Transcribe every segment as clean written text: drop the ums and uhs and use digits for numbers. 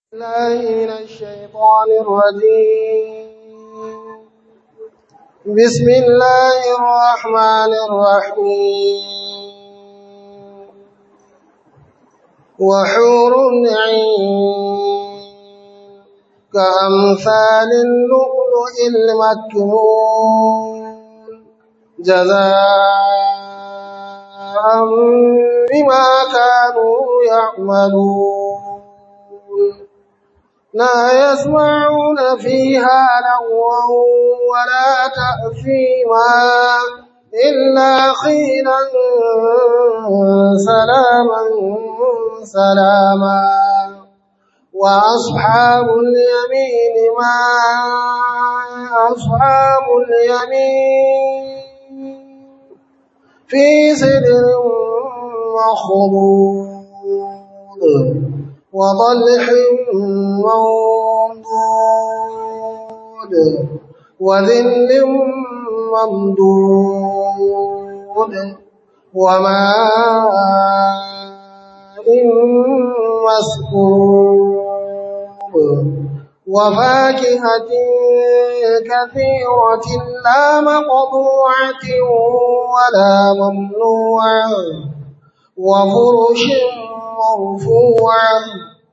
الله من الشيطان الرجيم. بسم الله الرحمن الرحيم. وحور عين كأمثال اللؤلؤ المكنون جزاء بما كانوا يعملون. لا يسمعون فيها لغوا ولا تأثيما إلا قيلا سلاما سلاما. وأصحاب اليمين ما أصحاب اليمين في سدر مخضود وطلح منضود وذل ممدود وماء مسكوب وفاكهة كثيرة لا مقطوعة ولا ممنوعة وفرش مرفوعة.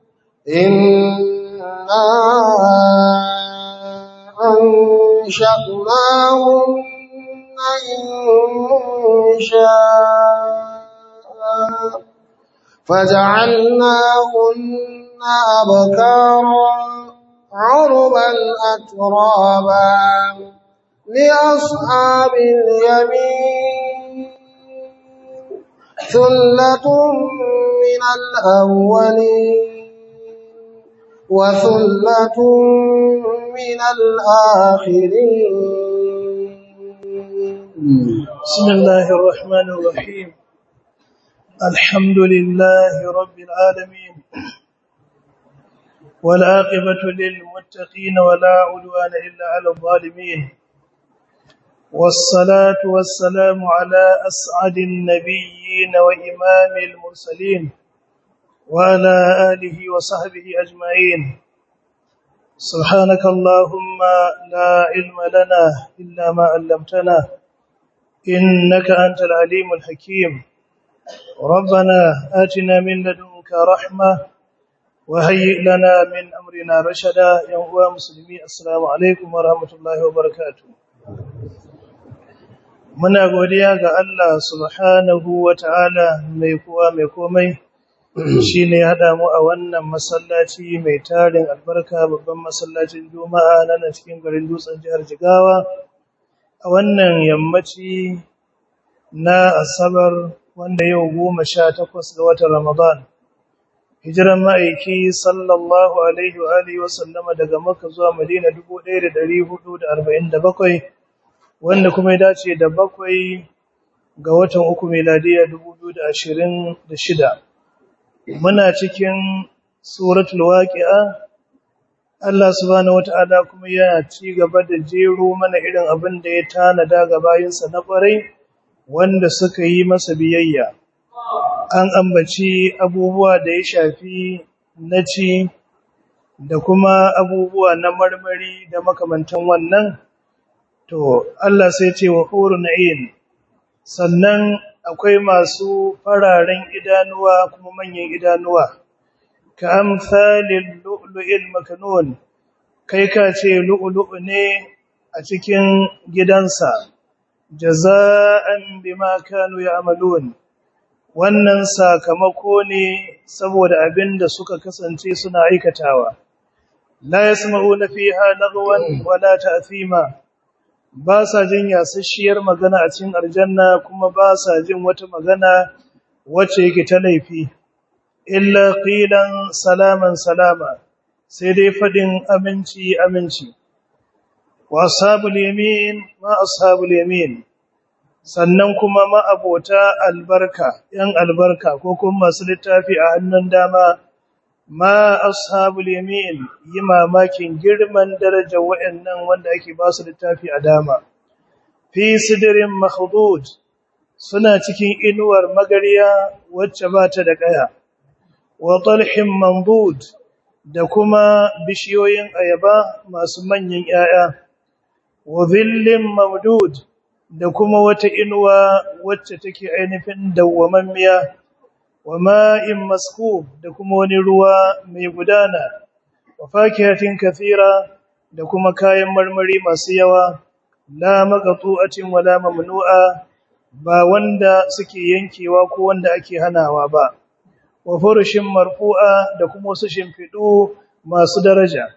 إنا أنشأناهن إنشاء فجعلناهن أبكارا عربا أترابا لأصحاب اليمين ثلة من الأولين وثلة من الآخرين. بسم الله الرحمن الرحيم. الحمد لله رب العالمين والعاقبة للمتقين ولا عدوان إلا على الظالمين والصلاة والسلام على أسعد النبيين وإمام المرسلين وعلى آله وصحبه أجمعين. سبحانك اللهم لا علم لنا إلا ما علمتنا إنك أنت العليم الحكيم. ربنا آتنا من لدنك رحمة وهيئ لنا من أمرنا رشدا. يا مسلمين السلام عليكم ورحمة الله وبركاته. Muna godiya ga Allah subhanahu wa ta'ala mai kowa mai komai shi ne haɗa mu a wannan masallaci mai tarin albarka babban masallacin Juma'a na nan cikin garin Dutsen jihar Jigawa a wannan yammaci na Asabar wanda yau 18 ga watan Ramadan. Hijiran ma'aiki sallallahu alaihi wa alihi wa sallama daga Makka zuwa Madina 1447 wanda kuma ya dace da 7 ga watan 3 miladiya 2026. Muna cikin suratul waqi'a. Allah subhanahu wata'ala kuma yana ci gaba da jero mana irin abin da ya tanada ga bayinsa na ƙwarai wanda suka yi masa biyayya. An ambaci abubuwa da ya shafi na ci da kuma abubuwa na marmari da makamantan wannan. To Allah sai ce wa hurun ain, sannan akwai masu fararen idanuwa kuma manyan idanuwa ka amsalil lu'lu'il maknun, kai ka ce lu'lu'u ne a cikin gidansa, jaza'an bima kanu ya'malun, wannan sakamako ne saboda abin da suka kasance suna aikatawa. La yasma'una fiha lagwan wala ta'thima, ba sa jin yasasshiyar magana a cikin aljanna kuma ba sa jin wata magana wacce yake ta laifi, illa qilan salaman salama, sai dai fadin aminci aminci. Wa ashabul yamin ma ashabul yamin, sannan kuma ma'abota albarka, ‘yan albarka ko kuma masu littafi a hannun dama, ma ashabul yamin, yi mamakin girman darajar wa'yannan wanda ake ba su littafi a dama. Fi sidirin makhdud, suna cikin inuwar magariya wacce ba ta da ƙaya, wa talhin mandud da kuma bishiyoyin ayaba masu manyan ‘ya'ya, wa zillin mamdud da kuma wata inuwa wacce take ainihin dawwamammiya, wa ma'in maskub da kuma wani ruwa mai gudana, wa fakihatin kathira da kuma kayan marmari masu yawa, la maqtu'atin wala mamnu'a, ba wanda suke yankewa ko wanda ake hanawa ba, wa furushin marfu'a da kuma wasu shimfiɗu masu daraja.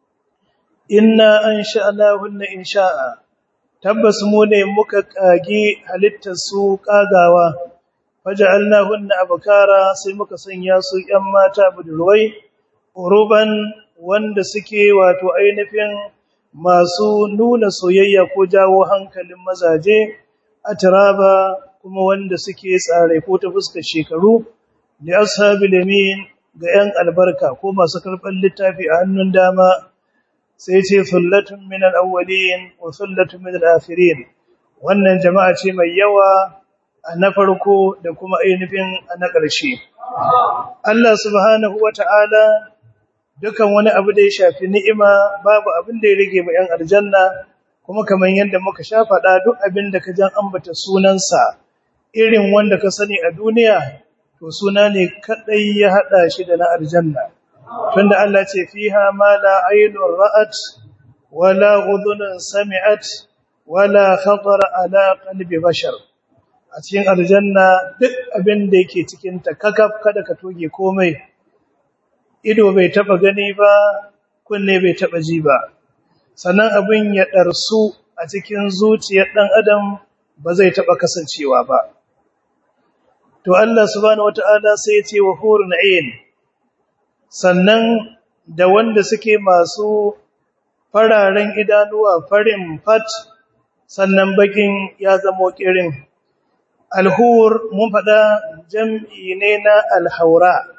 Inna ansha'nahunna insha'a, tabbas mu ne muka kage halittar su kagawa, faja'alnahunna abkara, sai muka sanya su ‘yan mata budurwai, uruban wanda suke wato ainihin masu nuna soyayya ko jawo hankalin mazaje, atraba kuma wanda suke tsare ko ta fuskar shekaru, li ashabil yamin ga ‘yan albarka ko masu karɓar littafi a hannun dama, sai ce sullatun min al-awwalin wa sullatun min al-akhirin. Wannan jama'a ce mai yawa a na farko da kuma ainihin a na ƙarshe. Allah subhanahu wata'ala dukan wani abu da ya shafi ni'ima babu abin da ya rage ma ‘yan aljanna, kuma kamar yadda muka sha faɗa duk abin da ka jan ambata sunansa irin wanda ka sani a duniya, to suna ne kaɗai ya haɗa shi da na aljanna. Tunda Allah ce fiha ma la aynun ra'at wala udhunun sami'at wala khatara ala qalbi bashar. A cikin aljanna duk abin da yake cikin ta kakaf kada ka toge komai. Ido bai taba gani ba, kunne bai taba ji ba. Sannan abin ya darsu a cikin zuciyar dan adam ba zai taba kasancewa ba. To Allah subhanahu wataala sai ya ce wa hurun ain, sannan da wanda suke masu fararen idanuwa farin fat, sannan bakin ya zamo kirin. Alhur mun faɗa jam'i ne na alhaura.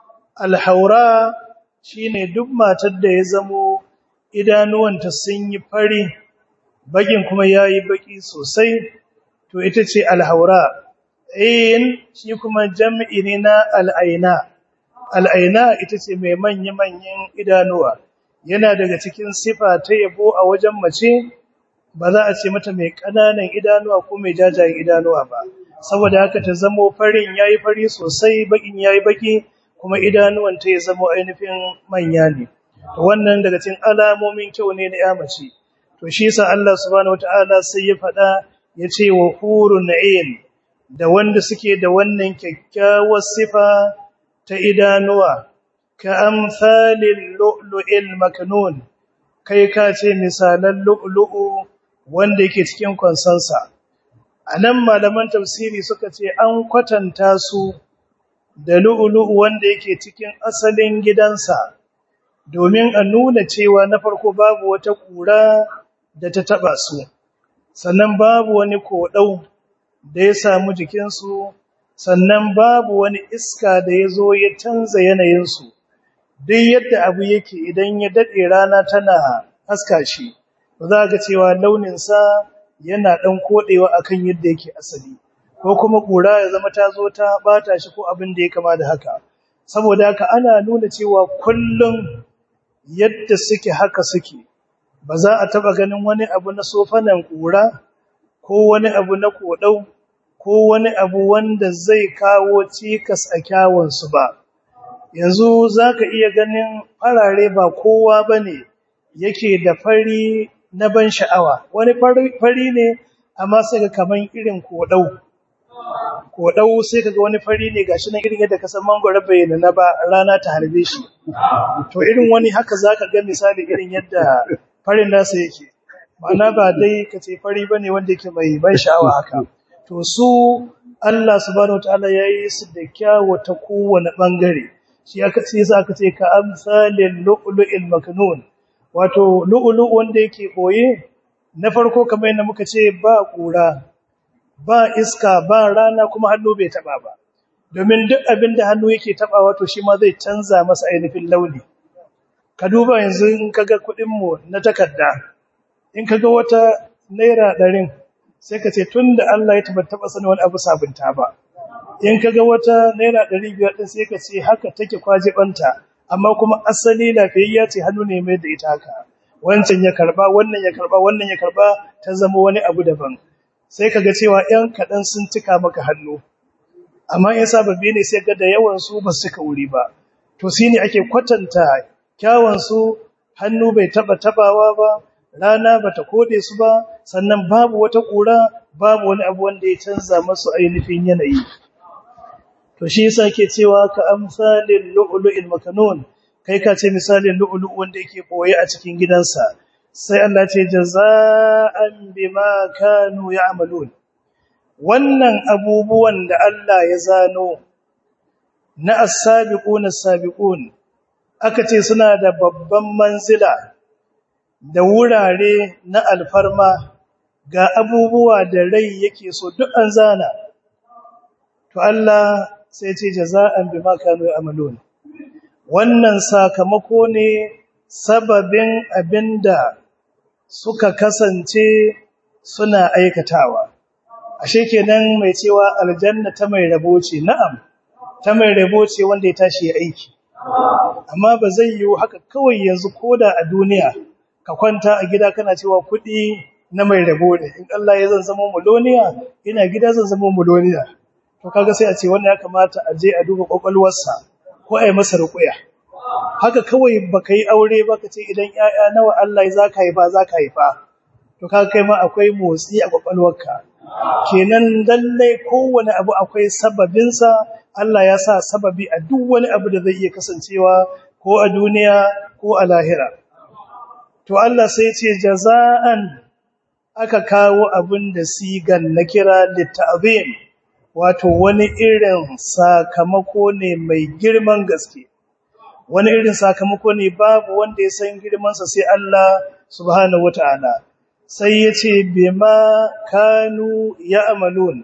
Alhaura shine duk matar da ya zamo idanuwanta sun yi fari, bakin kuma yayi baki sosai, to ita ce alhaura. Ain shi kuma jam'i ne na al'aina. Al'aina ita ce mai manya-manyan idanuwa. Yana daga cikin sifa ta yabo a wajen mace, ba za a ce mata mai ƙananan idanuwa ko mai jajayen idanuwa ba. Saboda haka ta zamo farin yayi fari sosai, bakin yayi baki, kuma idanuwanta ya zamo ainihin manya ne. Wannan daga cikin alamomin kyau ne na ya mace. To shi yasa Allah subhanahu wataala sai ya faɗa ya ce wa hurun ain, da wanda suke da wannan kyakkyawar sifa ta idanuwa, ka amsalil lu'lu'il maknun, kai ka ce misalan lu'lu'u wanda yake cikin kwansansa. Anan malaman tafsiri suka ce an kwatanta su da lu'lu'u wanda yake cikin asalin gidansa, domin a nuna cewa na farko babu wata ƙura da ta taɓa su, sannan babu wani koɗau da ya samu jikinsu, sannan babu wani iska da ya zo ya canza yanayinsu. Duk yadda abu yake idan ya daɗe rana tana haska shi, za ga cewa launinsa yana ɗan koɗewa akan yadda yake asali, ko kuma ƙura ya zama ta zo ta ɓata shi ko abin da ya kama da haka. Saboda haka ana nuna cewa kullum yadda suke haka suke, ba za a taɓa ganin wani abu na sofanan ƙura ko wani abu na koɗau ko wani abu wanda zai kawo cikas a kyawunsu ba. Yanzu za ka iya ganin farare ba kowa ba ne yake da fari na ban sha'awa. Wani fari ne, amma sai ga kaman irin koɗau. Koɗau sai ka ga wani fari ne gashi nan irin yadda ka san mangwaro bai nuna ba rana ta harbe shi. To irin wani haka za ka ga misali irin yadda farin nasa yake. Ma'ana ba dai ka ce fari ba ne wanda yake mai ban sha'awa haka. To su Allah subhanahu wataala yayi su da kyawu ta kowane bangare. Shi aka ce yasa aka ce ka amsalil lu'lu'il maknun. Wato lu'lu' wanda yake boye, na farko kamar yadda muka ce ba kura, ba iska, ba rana, kuma hannu bai taba ba. Domin duk abin da hannu yake taba wato shi ma zai canza masa ainihin launi. Ka duba yanzu in kaga kuɗin mu na takarda, in kaga wata naira 100, sai ka ce tun da Allah ya taɓa sani wani abu sabunta ba. In ka ga wata naira 500 ɗin sai ka ce haka take kwajibanta, amma kuma asali lafiyayya ce hannu ne mai da ita haka, wancan ya karba wannan ya karba wannan ya karba, ta zama wani abu daban. Sai kaga cewa ƴan kaɗan sun cika maka hannu, amma in sababbi ne sai ga da yawan su ba su cika wuri ba. To shine ake kwatanta kyawun su, hannu bai tabawa ba, rana bata kode su ba, sannan babu wata ƙura, babu wani abu wanda ya canza masu ainihin yanayi. To shi yasa ke cewa ka amsalil lu'lu'il makanun, kai ka ce misalin lu'lu' wanda yake boye a cikin gidansa. Sai Allah ce jaza'an bima kanu ya'malun. Wannan abubuwan da Allah ya zano na as-sabiqun as-sabiqun, aka ce suna da babban manzila da wurare na alfarma, ga abubuwa da rai yake so duk an zana. To Allah sai ce jaza'an bima kanu ya'malun. Wannan sakamako ne sababin abinda suka kasance suna aikatawa. Ashe kenan mai cewa aljanna ta mai rabo ce, na'am, ta mai rabo ce wanda ya tashi ya aiki. Amma ba zai yiwu haka kawai yanzu koda a duniya ka kwanta a gida kana cewa kuɗi na mai rabo ne, in Allah ya zan zama miloniya, ina gida zan zama miloniya. To kaga sai a ce wannan ya kamata a je a duba kwakwalwarsa ko a yi masa ruƙuya. Haka kawai baka yi aure ba ka ce idan ƴaƴa nawa Allah ya zaka haifa. To kaga kai ma akwai motsi a kwakwalwarka. Kenan lallai kowane abu akwai sababinsa. Allah ya sa sababi a duk wani abu da zai iya kasancewa ko a duniya ko a lahira. To Allah sai ce jaza'an, aka kawo abin da sigan na kira litta'zim, wato wani irin sakamako ne mai girman gaske. Wani irin sakamako ne babu wanda ya san girmansa sai Allah subhanahu wata'ala. Sai ya ce bima kanu ya'malun.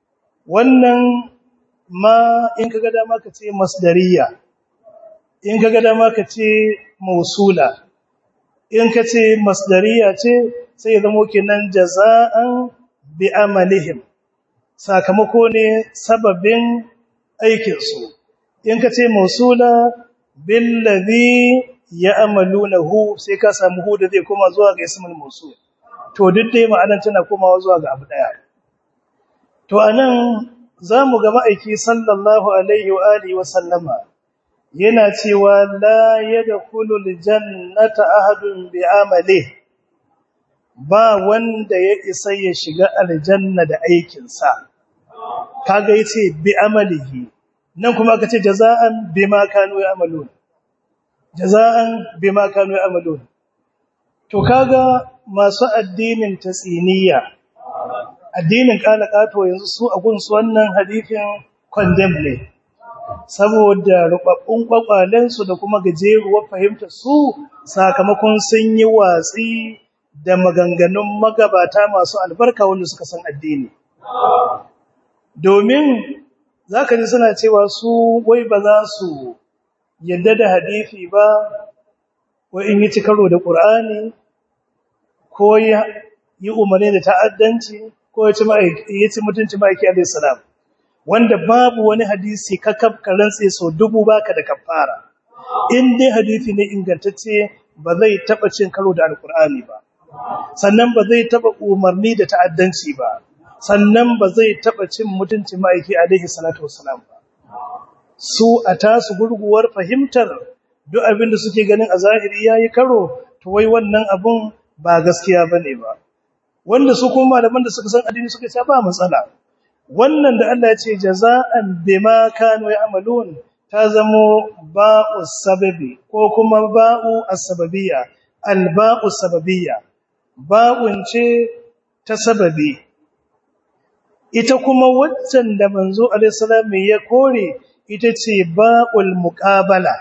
Wannan ma in kaga dama ka ce masdariya, in kaga dama ka ce mausula, in ka ce masdariya ce sai ya zama kenan jaza'an bi amalihim, sakamako ne sababin aikinsu. In ka ce mausula billazi ya'malunahu, sai ka samu hu da zai koma zuwa ga ismul mausul. To duk dai ma'anar tana komawa zuwa ga abu daya. To anan zamu ga ma'aiki sallallahu alaihi wa alihi wa sallama yana cewa la yadkhulul jannata ahadun bi amalihi, ba wanda ya isa ya shiga aljanna da aikinsa. Kaga yace bi amalihi, nan kuma aka ce jaza'an bima kanu ya'malun, jaza'an bima kanu ya'malun. To kaga masu addinin tasiniya, addinin kalakato, yanzu su a gunsu wannan hadisin condemn ne, saboda rubabbun kwakwalen su da kuma gajeruwar fahimtar su, sakamakon sun yi watsi da maganganun magabata masu albarka wanda suka san addini. Domin zaka ji suna cewa su wai ba za su yadda da hadisi ba, ko in yi cikaro da Qur'ani, ko yi umarni da ta'addanci, ko ya ci mutunci ma'aiki alayhi salam, wanda babu wani hadisi kakab ka rantse so dubu baka da kafara. In dai hadisi ne ingantacce ba zai taba cin karo da alqur'ani ba, sannan ba zai taba umarni da ta'addanci ba, sannan ba zai taba cin mutunci ma'aiki alaihi salatu wassalam ba. Su a tasu gurguwar fahimtar duk abin da suke ganin a zahiri yayi karo, to wai wannan abun ba gaskiya bane ba. Wanda su kuma malaman da suka san addini suka ce ba matsala. Wannan da Allah ya ce jaza'an bima kanu ya'malun, ta zamo ba'u sababi ko kuma ba'u as-sababiyya, al-ba'u sababiyya, ba'un ce ta sababi. Ita kuma waccan da manzo alaihi salam ya kore, ita ce ba'ul muqabala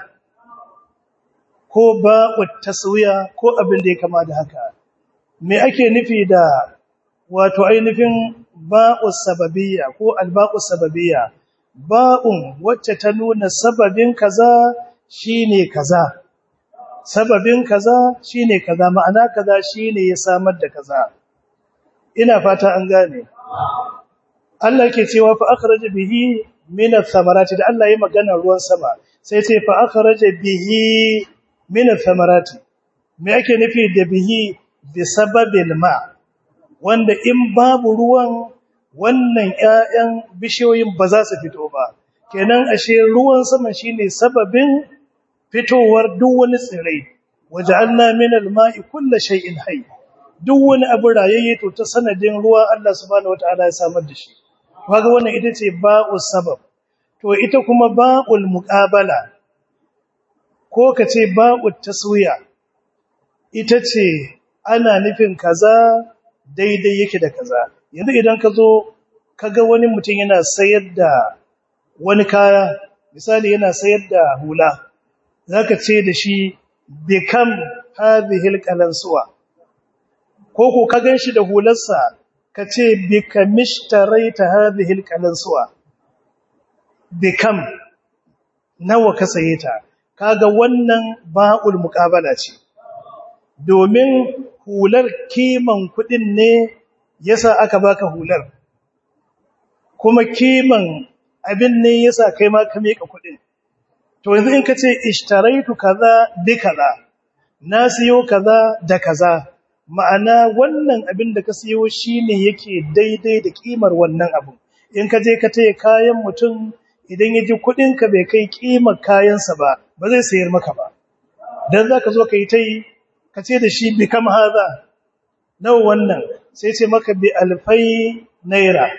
ko ba'ut taswiya ko abin da ya kama da haka. Me ake nufi da wato ainihin ba'us sababiyya ko al-ba'us sababiyya? Ba'un wacce ta nuna sababin kaza shine kaza, sababin kaza shine kaza, ma'ana kaza shine ya samar da kaza. Ina fata an gane. Allah yake cewa fa akhraja bihi min ath-thamarati, da Allah yayi magana ruwan sama sai ce fa akhraja bihi min ath-thamarati me yake nufi da bihi bi sababil ma wanda in babu ruwan wannan ƴaƴan bishiyoyin ba za su fito ba kenan ashe ruwan sama shine sababin fitowar duk wani tsirai waja'alna min al-ma'i kulli shay'in hayy duk wani abu rayayye to ta sanadin ruwa Allah subhanahu wataala ya samar da shi kaga wannan ita ce ba'us sabab to ita kuma ba'ul muqabala ko kace ba'ut taswiya ita ce ana nufin kaza daidai yake da kaza yanzu idan ka zo kaga wani mutum yana sayar da wani kaya misali yana sayar da hula zaka ce da shi bikam hadhihi alqalansuwa ko ka ganshi da hularsa kace bikamishtarayta hadhihi alqalansuwa bikam nawa ka saye ta kaga wannan ba'ul muqabala ce domin hular kiman kudin ne yasa aka baka hular kuma kiman abin ne yasa kai ma ka meka kudin to yanzu in kace ishtaraitu kaza bi kaza na siyo kaza da kaza ma'ana wannan abin da ka siyo shine yake daidai da kimar wannan abu in ka je ka taye kayan mutum idan yaji kudin ka bai kai kimar kayansa ba zai sayar maka ba dan zaka zo kai tayi kace da shi bi kam haza nawa wannan sai ce maka bi alfai naira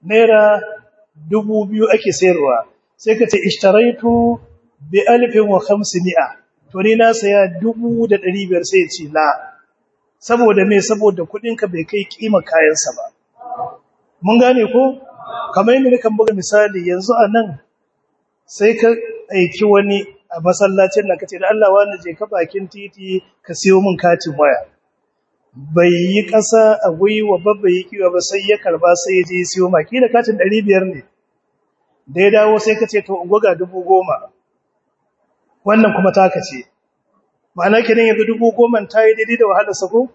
2000 ake sayarwa sai kace ishtaraitu bi 1500 to ni na saya 1500 sai ce la saboda me saboda kudin ka bai kai kimar kayansa ba mun gane ko kamar yadda nikan buga misali yanzu anan sai ka aiki wani a masallacin nan kace da Allah wani je ka bakin titi ka siyo min katin waya bai yi kasa a gwiwa babba yi kiwa ba sai ya karba sai ya je siyo maki da katin 500 ne da ya dawo sai kace to ungoga 10,000 wannan kuma taka ce ma'ana kenan yanzu 10,000 ta yi daidai da wahalar sa ko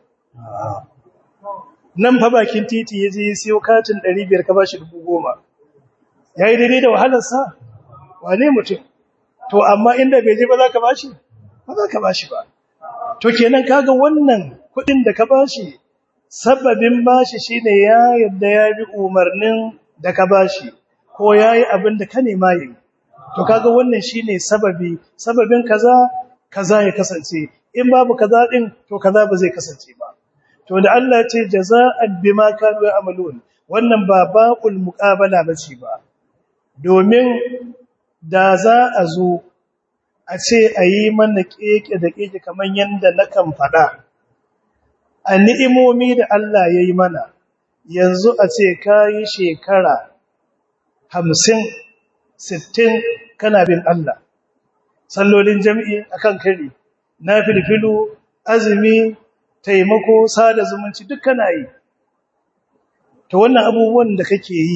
nan fa bakin titi ya je siyo katin 500 ka bashi 10,000 yayi daidai da wahalar sa wane mutum to amma inda bai je ba za ka bashi ba za ka bashi ba to kenan kaga wannan kudin da ka bashi sababin bashi shine ya yadda ya bi umarnin da ka bashi ko yayi abin da ka nema yi to kaga wannan shine sababin kaza ya kasance in babu kaza din to kaza ba zai kasance ba to da Allah ya ce jazaa'an bima kanu ya'malun wannan ba ba'ul muqabala bace ba domin da za a zo a ce a yi mana keke da keke kamar yadda na kan faɗa a ni'imomi da Allah ya yi mana yanzu a ce ka yi shekara 50-60 kana bin Allah sallolin jami'i akan kari na filfilu azumi taimako sada zumunci duk kana yi to wannan abubuwan da kake yi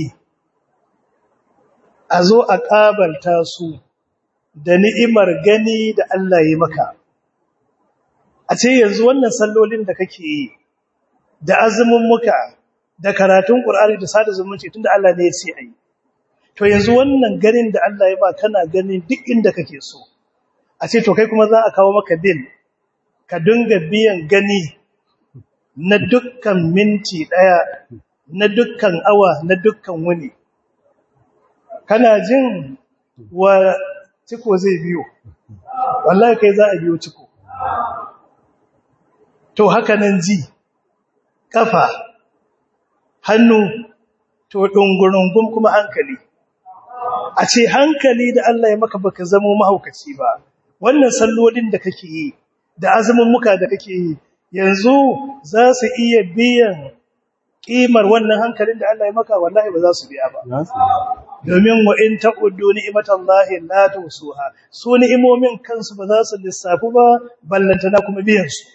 a zo a ƙabalta su da ni'imar gani da Allah ya maka a ce yanzu wannan sallolin da kake yi da azumin muka da karatun Qur'ani da sada zumunci tunda Allah ne ya ce ayi to yanzu wannan ganin da Allah ya ba kana ganin duk inda kake so a ce to kai kuma za a kawo maka bill ka dinga biyan gani na dukkan minti daya na dukkan awa na dukkan wuni kana jin wa ciko zai biyo wallahi kai za a biyo ciko to haka nan ji kafa hannu to dungurungum kuma hankali a ce hankali da Allah ya maka baka zama mahaukaci ba wannan sallolin da kake yi da azumin muka da kake yi yanzu za su iya biyan kimar wannan hankalin da Allah ya maka wallahi ba za su biya ba domin wa in taquddu ni'matallahi la tusuha su ni'imomin kansu ba za su lissafu ba ballantana kuma biyan su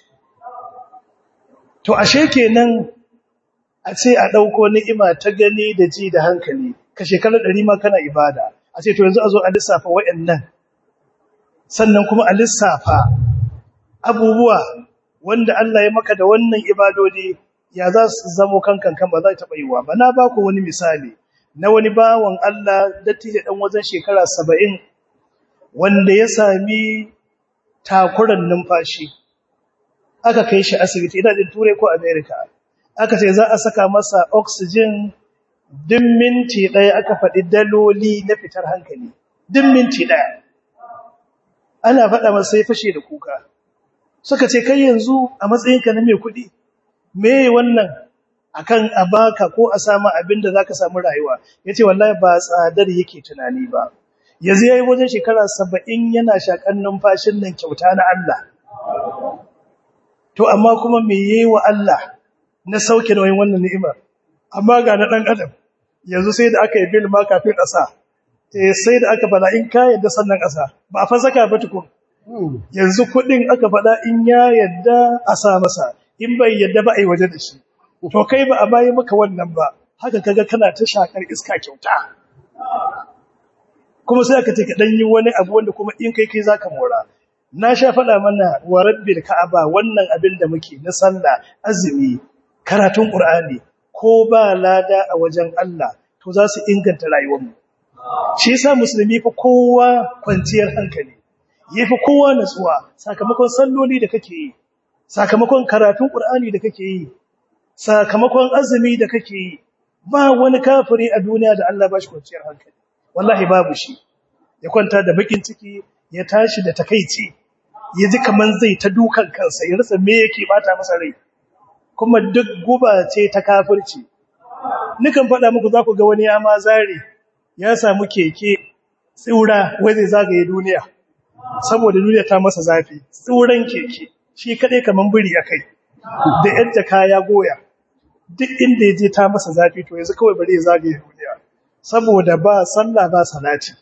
to ashe kenan a ce a dauko ni'ima ta gani da ji da hankali ka shekara 100 ma kana ibada a ce to yanzu a zo a lissafa wayannan sannan kuma a lissafa abubuwa wanda Allah ya maka da wannan ibadodi ya za su zamo kankan ba za ta baiwa ba na ba ku wani misali na wani bawan Allah dattijo dan wajen shekara 70 wanda ya sami takuran numfashi aka kai shi asibiti ina jin Turai ko America aka ce za a saka masa oxygen din minti ɗaya aka faɗi daloli na fitar hankali din minti ɗaya ana faɗa masa sai fashe da kuka suka ce kai yanzu a matsayinka na mai kuɗi me wannan akan a baka ko a samu abin da zaka samu rayuwa yace wallahi ba tsadar yake tunani ba yanzu yayi wajen shekara 70 yana shakan numfashin nan kyauta na Allah to amma kuma me yayi wa Allah na sauke nauyin wannan ni'ima amma ga na dan adam yanzu sai da aka yi bil ma kafin ƙasa sai da aka fada in ka yadda sannan ƙasa ba a fa saka ba tukun yanzu kuɗin aka fada in ya yadda a sa masa in bai yadda ba a yi waje da shi to kai ba a bayi maka wannan ba haka kaga kana ta shakar iska kyauta kuma sai aka ce ka dan yi wani abu wanda kuma in kai zaka mora na sha faɗa mana wa rabbil ka'aba wannan abin da muke na sallah azumi karatun qur'ani ko ba lada a wajen Allah to za su inganta rayuwarmu shi yasa musulmi fa kowa kwanciyar hankali yafi kowa natsuwa sakamakon salloli da kake yi sakamakon karatun qur'ani da kake yi sakamakon azumi da kake yi ba wani kafiri a duniya da Allah ba shi kwanciyar hankali wallahi babu shi ya kwanta da bakin ciki ya tashi da takeici ya ji kaman zai ta dukan kansa ya rasa me yake bata masa rai kuma duk guba ce ta kafirci nikan faɗa muku za ku ga wani ya ma zare ya samu keke tsura wai zai zagaye duniya saboda duniya ta masa zafi tsuran keke shi kadai kaman buri akai da yadda kaya goya duk inda ya je ta masa zafi to yanzu kawai bari ya zagaye duniya saboda ba sallah ba salati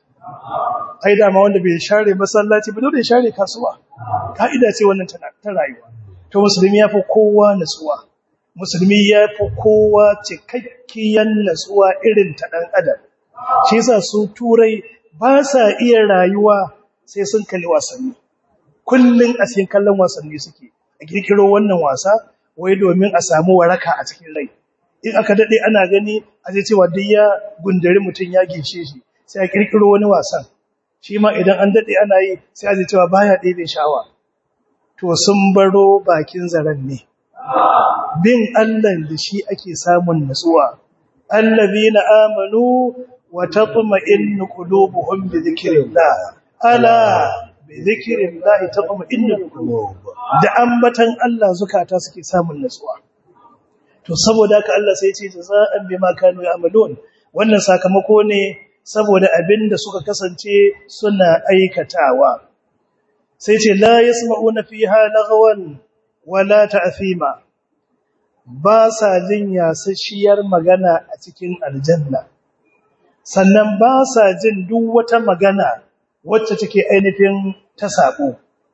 ai dama wanda bai share masallaci ba dole ya share kasuwa kaida ce wannan ta rayuwa to musulmi yafi kowa nasuwa musulmi yafi kowa cikakkiyar nasuwa irin ta dan adam shi yasa su turai ba sa iya rayuwa sai sun kalli wasanni kullun a cikin kallon wasanni suke a kirkiro wannan wasa wai domin a samu waraka a cikin rai in aka dade ana gani a zai cewa duk ya gundare mutun ya gice shi sai a kirkiro wani wasan shi ma idan an dade ana yi sai a zai cewa baya ɗebe shawa to sun baro bakin zaren ne bin Allah da shi ake samun nutsuwa allazina amanu wa tatma'innu qulubuhum bi dhikrillah ala bi dhikrillah tatma'innu qulub da ambatan Allah zukata suke samun nutsuwa to saboda haka Allah sai ya ce jaza'an bima kanu ya'malun wannan sakamako ne saboda abinda suka kasance suna aikatawa sai ce la yasma'una fiha lagwan wala ta'thima ba sa jin yasashiyar magana a cikin aljanna sannan ba sa jin duk wata magana wacce take ainihin ta sabo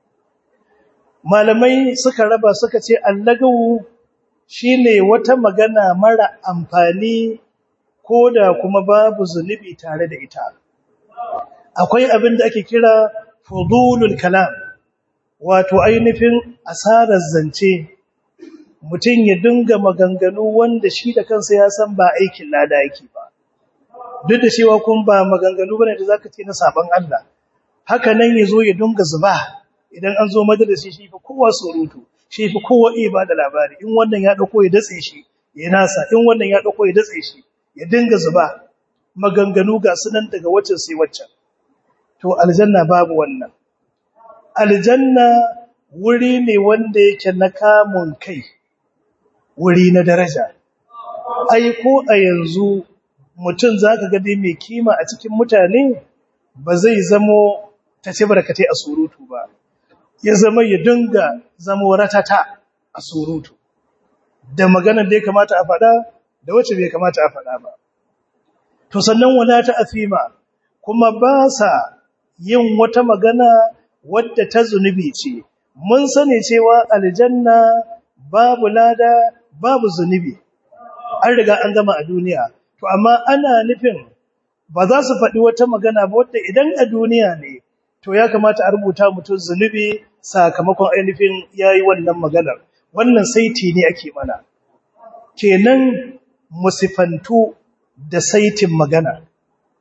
malamai suka raba suka ce allagawu shine wata magana mara amfani ko da kuma babu zunubi tare da ita akwai abin da ake kira fudulul kalam wato ainihin asarar zance mutum ya dinga maganganu wanda shi da kansa ya san ba aikin lada yake ba duk da cewa kun ba maganganu bane da zaka ce na saban Allah haka nan yazo ya dinga zuba idan an zo majalisi shi fa kowa surutu shi fa kowa ba da labari in wannan ya dauko ya datse shi ya nasa in wannan ya dauko ya datse shi ya dinga zuba maganganu ga sunan daga wacce sai wacce to aljanna babu wannan aljanna wuri ne wanda yake na kamun kai wuri na daraja ai ko a yanzu mutum zaka ga dai mai kima a cikin mutane ba zai zamo tace barkatai a surutu ba ya zama ya dinga zamo ratata a surutu da maganar da ya kamata a faɗa da wacce bai kamata a faɗa ba to sannan wala ta afima kuma ba sa yin wata magana wadda ta zunubi ce mun sani cewa aljanna babu lada babu zunubi an riga an gama a duniya to amma ana nufin ba za su faɗi wata magana ba wadda idan a duniya ne to ya kamata a rubuta mutum zunubi sakamakon ainihin yayi wannan maganar wannan saiti ne ake mana kenan musifantu da saitin magana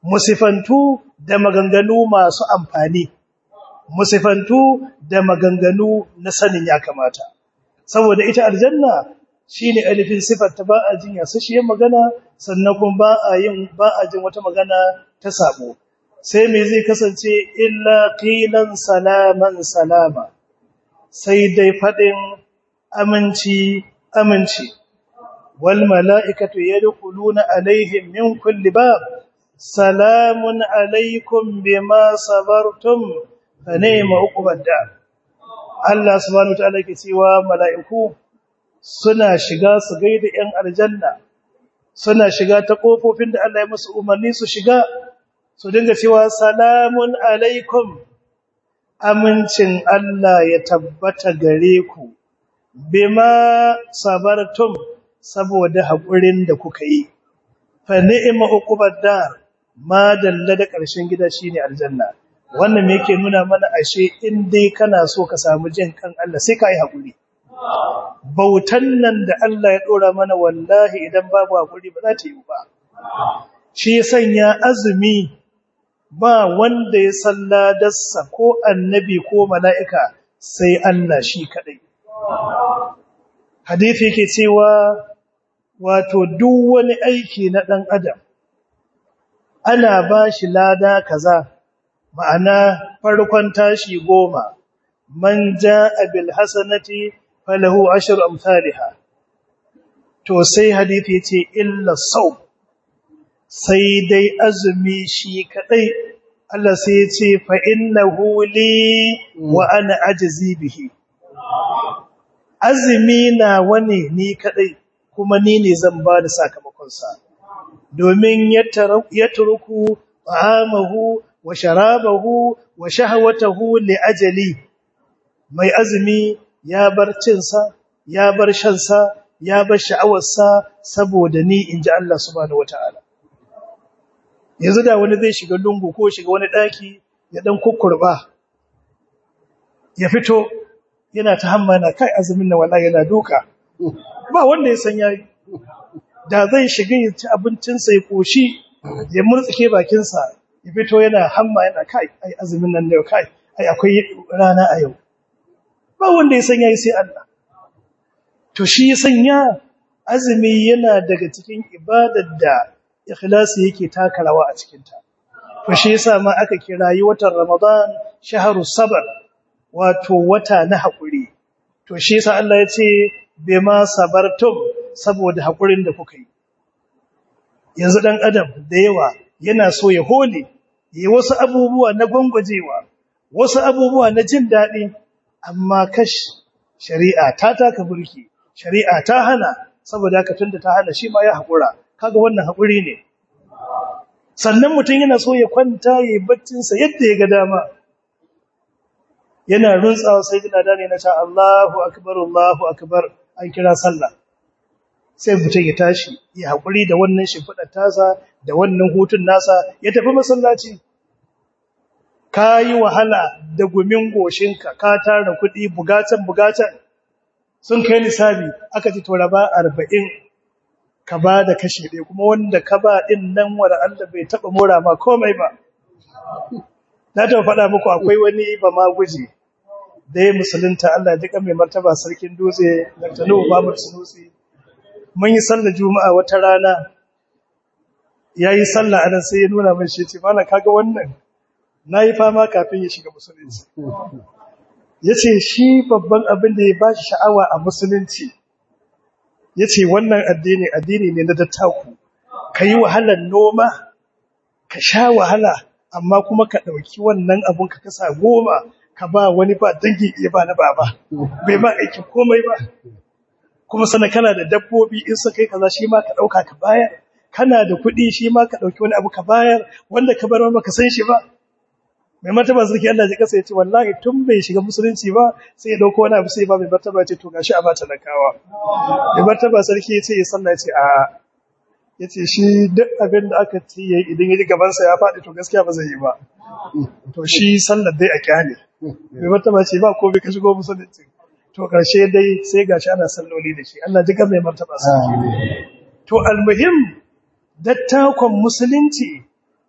musifantu da maganganu masu amfani, musifantu da maganganu na sanin ya kamata. Saboda ita aljanna shine alifin sifar ta ba a jin yasashiyar magana, sannan kuma ba a jin wata magana ta sabo. Sai me zai kasance illa qilan salaman salama, sai dai fadin aminci aminci. Wal mala'ikatu yadkhuluna alaihim min kulli bab salamun alaikum bima sabartum fa ni'ma uqbad dar. Allah subhanahu wa ta'ala ke cewa mala'iku suna shiga su gaida ‘yan aljanna, suna shiga ta ƙofofin da Allah ya musu umarni su shiga, su dinga cewa salamun alaikum, amincin Allah ya tabbata gare ku, bima sabartum saboda haƙurin da kuka yi. Fa ni'ma uqbad dar, ma dalla da ƙarshen gida shine aljanna. Wannan me yake nuna mana ashe in dai kana so ka samu jin kan Allah sai ka yi haƙuri. Bautan nan da Allah ya ɗora mana wallahi idan babu haƙuri ba za ta yi ba. Shi ya sanya azumi ba wanda ya san ladarsa ko annabi ko mala'ika sai Allah shi kaɗai. Hadithi ke cewa wato duk wani aiki na ɗan adam ana ba shi lada kaza, ma'ana farkon tashi 10, man ja'a bil hasanati falahu ashru amsalha. To sai hadisi yace illa saw, sai dai azumi shi kadai Allah sai yace fa innahu li wa ana ajzi bihi. Azumi na wani ni kadai kuma ni ne zan ba da sakamakon sa, domin ya turku ta'amahu wa sharabahu wa shahwatahu li ajali. Mai azumi ya bar cinsa, ya bar shansa, ya bar sha'awarsa saboda ni inji Allah subhanahu wataala. Yanzu da wani zai shiga lungu ko shiga wani daki ya dan kukkurba, ya fito yana ta hammana kai azumin nan wallahi yana duka, ba wanda ya san yayi. Da zai shiga ya ci abincinsa ya koshi, ya murtsike bakinsa, ya fito yana hamma yana kai ai azumin nan ne kai ai akwai rana a yau. Ba wanda ya san yayi sai Allah. To shi ya sanya azumi yana daga cikin ibadar da ikhlasi yake taka rawa a cikin ta. To shi yasa ma aka kirayi watan Ramadan shahrus sabr, wato wata na hakuri. To shi yasa Allah ya ce bima sabartum, saboda hakurin da kuka yi. Yanzu dan adam da yawa yana so ya hole, yi wasu abubuwa na gwangwajewa, wasu abubuwa na jin daɗi, amma kash shari'a ta taka burki, shari'a ta hana, saboda haka tunda ta hana shi ma ya haƙura. Kaga wannan haƙuri ne. Sannan mutum yana so ya kwanta ya yi baccinsa yadda ya ga dama, yana runtsawa sai jina da ne na ce Allahu akbar, an kira sallah. Sai mutum ya tashi ya haƙuri da wannan shimfiɗar tasa da wannan hutun nasa ya tafi masallaci. Ka yi wahala da gumin goshinka, ka tara kuɗi bugatan sun kai nisabi, aka ci raba 40 ka ba da kashi ɗaya, kuma wanda ka ba ɗin nan wanda Allah bai taɓa mora ma komai ba. Na taɓa faɗa muku akwai wani ba ma guji da ya musulunta, Allah duka mai martaba sarkin dutse, Dr. Nuhu Muhammad Sunusi. Mun yi sallar Juma'a wata rana, ya yi sallah a nan sai ya nuna min shi ce, "Mana kaga wannan, na yi fama kafin ya shiga musulunci." Ya ce shi babban abin da ya ba shi sha'awa a musulunci, ya ce wannan addini ne na dattaku, ka yi wahalar noma, ka sha wahala, amma kuma ka ɗauki wannan abun ka kasa 10 ka ba wani ba dangi iya ba na baba, bai ma aikin komai ba. Kuma sana kana da dabbobi in suka yi kaza shi ma ka ɗauka ka bayar, kana da kuɗi shi ma ka ɗauki wani abu ka bayar, wanda ka bar ma ka san shi ba. Mai martaba sarki Allah ya kasa ya ce wallahi tun bai shiga musulunci ba sai ya ɗauko wani abu sai ba mai martaba ya ce to gashi a ba talakawa. Mai martaba sarki ya ce ya sallah ya ce a ya ce shi duk abin da aka ce ya yi idan ya ji gabansa ya faɗi to gaskiya ba zai yi ba. To shi sallar dai a kyale. Mai martaba ce ba ko bai ka shigo musulunci. To ƙarshe dai sai gashi ana salloli da shi. Allah duka mai martaba sarki. To almuhim dattakon musulunci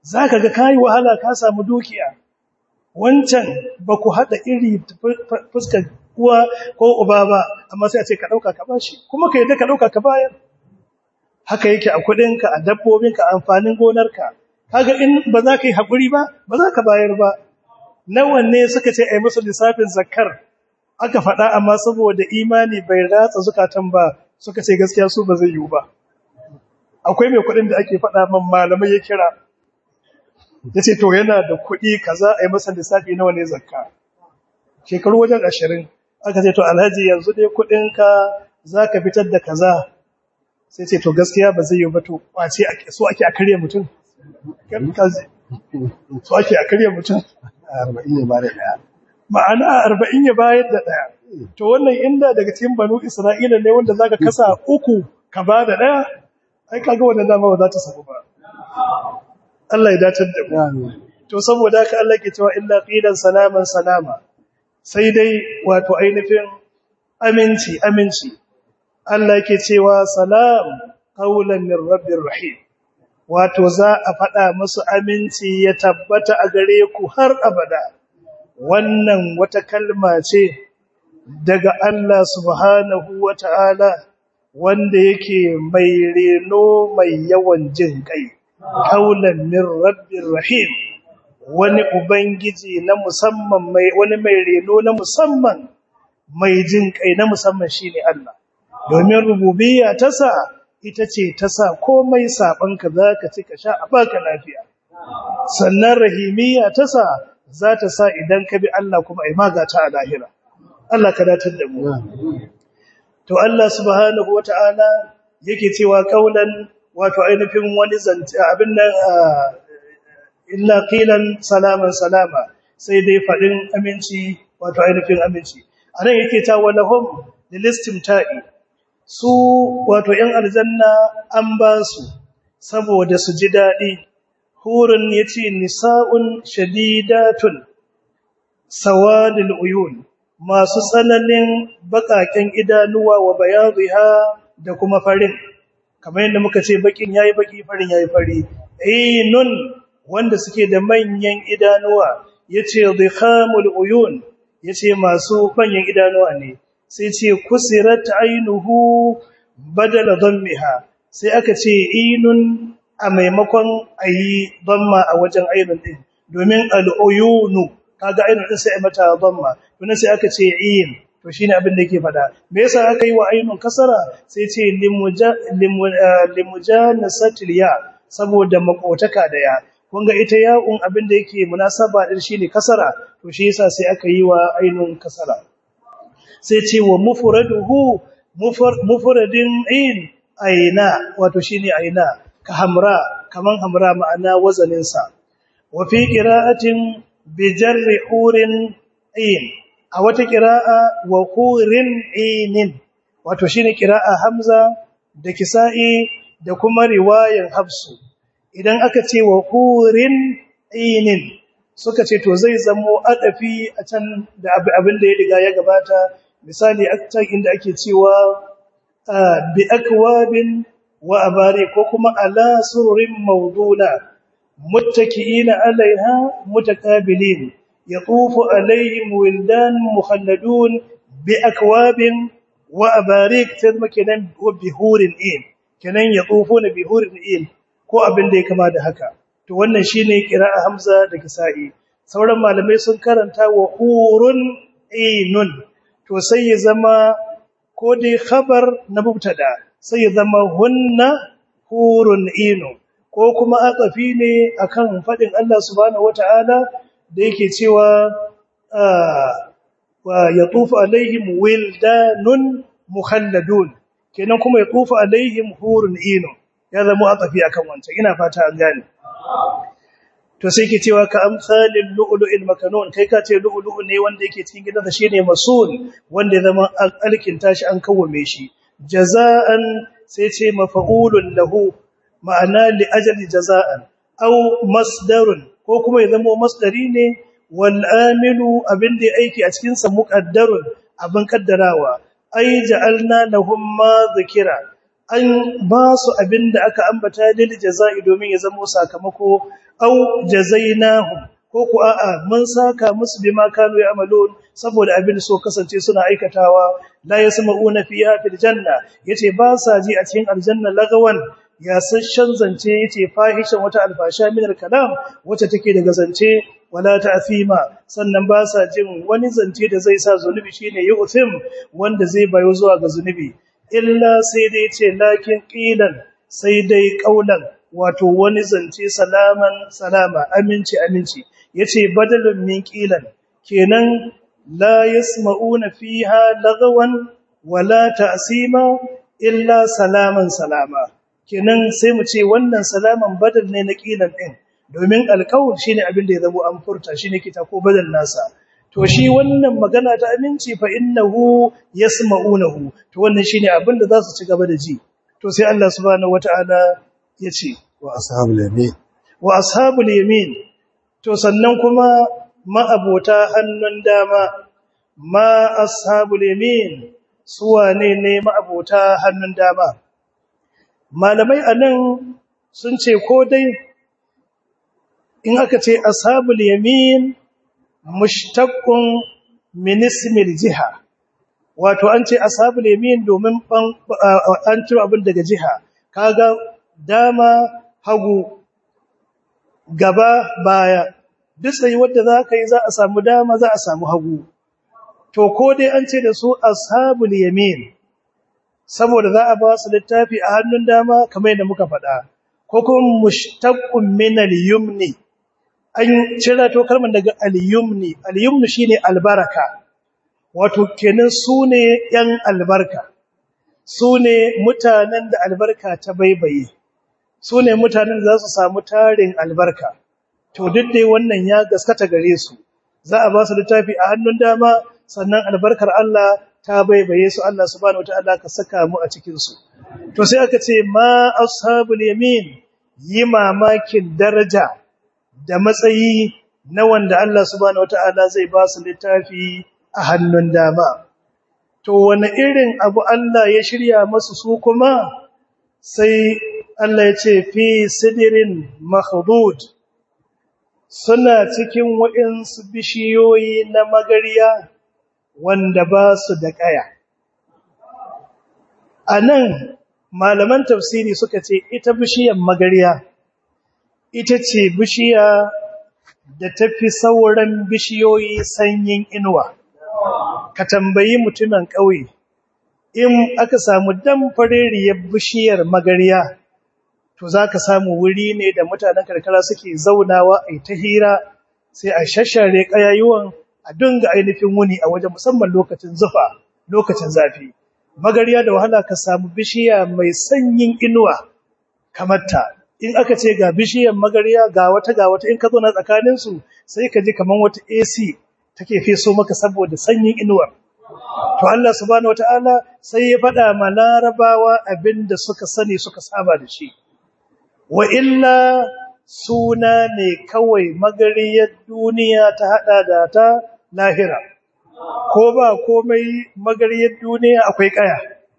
zaka ga kai wahala ka samu dukiya wancan ba ku hada iri fuskar uwa ko uba ba amma sai a ce ka dauka ka bashi kuma ka yadda ka dauka ka bayar haka yake a kudinka a dabbobinka amfanin gonarka kaga in ba za ka yi hakuri ba ba za ka bayar ba nawa ne suka ce ai musu lissafin zakkar aka faɗa amma saboda imani bai ratsa zukatan ba suka ce gaskiya su ba zai yi ba akwai mai kudin da ake faɗa man malamai ya kira yace to yana da kudi kaza ai masa lissafi nawa ne zakka shekaru wajen 20 aka ce to alhaji yanzu dai kudinka zaka fitar da kaza sai ce to gaskiya ba zai yi ba to kwace so ake a karya mutum so ake a karya mutum 40 ne ba da daya ma'ana 40 ya bayar da daya to wannan inda daga cikin banu Isra'ila ne wanda zaka kasa uku ka ba da daya ai kaga wannan dama ba za ta sabu ba Allah ya dace da mu to saboda haka Allah ke cewa illa qilan salaman salama sai dai wato ainihin aminci Allah ke cewa salam qaulan min rabbir rahim wato za a faɗa musu aminci ya tabbata a gare ku har abada wannan wata kalma ce daga Allah subhanahu wata'ala wanda yake mai reno mai yawan jin kai qaulan min rabbir rahim wani ubangiji na musamman wani mai reno na musamman mai jin kai na musamman shine Allah domin rububiyya ta sa ita ce ta sa komai sabanka zaka ci ka sha a baka lafiya sannan rahimiyya ta sa za ta sa idan ka bi Allah kuma ai magata a lahira Allah ka datar da mu to Allah subhanahu wataala yake cewa kaulan wato ainihin wani zance abin nan illa qilan salaman salama sai dai fadin aminci wato ainihin aminci anan yake ta walahum lilistimta'i su wato ‘yan aljanna an ba su saboda su ji daɗi, hurun ya ce nisa'un shadidatun sawadil uyun masu tsananin baƙaƙen idanuwa wa bayaziha da kuma farin, kamar yadda muka ce baƙin ya yi baƙi farin ya yi fari, ainun wanda suke da manyan idanuwa ya ce zikhamul uyun ya ce masu manyan idanuwa ne. Sai ce kusirat ainuhu badala dhammiha sai aka ce inun a maimakon ayi dhamma a wajen ainun din domin al-uyunu kaga ainun din sai mata dhamma to sai aka ce in to shine abin da yake fada me yasa aka yi wa ainun kasara sai ce limujanasatil ya saboda makotaka da ya kun ga ita ya'un abin da yake munasaba din shine kasara to shi yasa sai aka yi wa ainun kasara sai ce wa mufraduhu mufradin in aina wato shine aina ka hamra kaman hamra ma'ana wazanin sa wa fi qira'atin bi jarri hurin in a wata qira'a wa hurin inin wato shine qira'a hamza da kisa'i da kuma riwayan hafsu idan aka ce wa hurin inin suka ce to zai zamo adafi a can da abin da ya riga ya gabata misali a can inda ake cewa bi akwabin wa abari ko kuma ala sururin mawduna muttaki'ina alaiha mutakabilin yatufu alaihim wildan mukhalladun bi akwabin wa abarik tazma kenan bi hurin in kenan yatufuna bi hurin in ko abin da ya kama da haka to wannan shine qira'a hamza da kisa'i sauran malamai sun karanta wa hurun ainun to sai ya zama ko dai khabar na mubtada sai ya zama hunna hurun inu ko kuma aqafi ne akan fadin Allah subhanahu wataala da yake cewa wa yatufu alaihim wildanun mukhalladun kenan kuma yatufu alaihim hurun inu ya zama aqafi akan wancan ina fata an gane to sai ke cewa ka amsalil lu'lu'il makanun kai ka ce lu'lu'u ne wanda yake cikin gidansa shine masul wanda zama alkin tashi an kawwame shi jaza'an sai ce mafa'ulun lahu ma'ana li ajali jaza'an aw masdarun ko kuma ya zama masdari ne wal amilu abinda aiki a cikin sa muqaddarun abin kaddarawa ai ja'alna lahum ma zikira an ba su abinda aka ambata lil jazai domin ya zama sakamako au jazainahum ko ku a'a mun saka musu bima kanu ya'malun saboda abin so kasance suna aikatawa la yasma'una fiha fil janna yace ba sa ji a cikin aljanna lagawan ya sashen zance yace fahishan wata alfasha min kalam wacce take daga zance wala ta'thima sannan ba sa jin wani zance da zai sa zunubi shine yu'thim wanda zai bayo zuwa ga zunubi illa sai dai ce lakin qilan sai dai qaulan wato wani zance salaman salama aminci yace badalun min qilan kenan la yasma'una fiha lagawan wala ta'sima illa salaman salama kenan sai mu ce wannan salaman badal ne na qilan din domin alqaul shine abin da ya zama an furta shine kita ko badal nasa to shi wannan magana ta aminci fa innahu yasma'unahu to wannan shine abin da za su ci gaba da ji to sai Allah subhanahu wataala yace wa ashabul yamin to sannan kuma ma'abota hannun dama ma ashabul yamin su wane ne ma'abota hannun dama malamai anan sun ce ko dai in aka ce ashabul yamin mushtaqqun min ismil jiha wato an ce ashabul yamin domin an ciro abin daga jiha kaga dama hagu gaba baya duk sai wanda zaka yi za a samu dama za a samu hagu to ko dai an ce da su ashabul yamin saboda za a ba su littafi a hannun dama kamar yadda muka faɗa ko kuma mushtaqqun min al-yumni an cira to kalmar daga al-yumni al-yumni shine albaraka wato kenan sune yan albarka sune mutanen da albarka ta baibaye sune mutanen da za su samu tarin albarka to duk dai wannan ya gaskata gare su za a ba su littafi a hannun dama sannan albarkar Allah ta baibaye su Allah subhanahu wataala ka saka mu a cikin su to sai aka ce ma ashabul yamin yi mamakin daraja da matsayi na wanda Allah subhanahu wataala zai ba su littafi a hannun dama to wani irin abu Allah ya shirya masu su kuma sai Allah ya ce fi sidrin makhdud suna cikin waɗansu bishiyoyi na magariya wanda ba su da ƙaya. A nan malaman tafsiri suka ce ita bishiyar magariya ita ce bishiya da ta fi sauran bishiyoyi sanyin inuwa. Ka tambayi mutumin ƙauye, in aka samu damfarariyar bishiyar magariya to za ka samu wuri ne da mutanen karkara suke zaunawa a ta hira sai a shashare ƙayayuwan a dunga ainihin wuni a wajen musamman lokacin zufa lokacin zafi magariya da wahala ka samu bishiya mai sanyin inuwa kamar ta in aka ce ga bishiyar magariya ga wata in ka zo na tsakanin su sai ka ji kaman wata AC take feso maka saboda sanyin inuwar to Allah subhanahu wataala sai ya faɗa ma larabawa abinda suka sani suka saba da shi wa illa suna ne kawai magariyar duniya ta hada da ta lahira ko ba komai magariyar duniya akwai kaya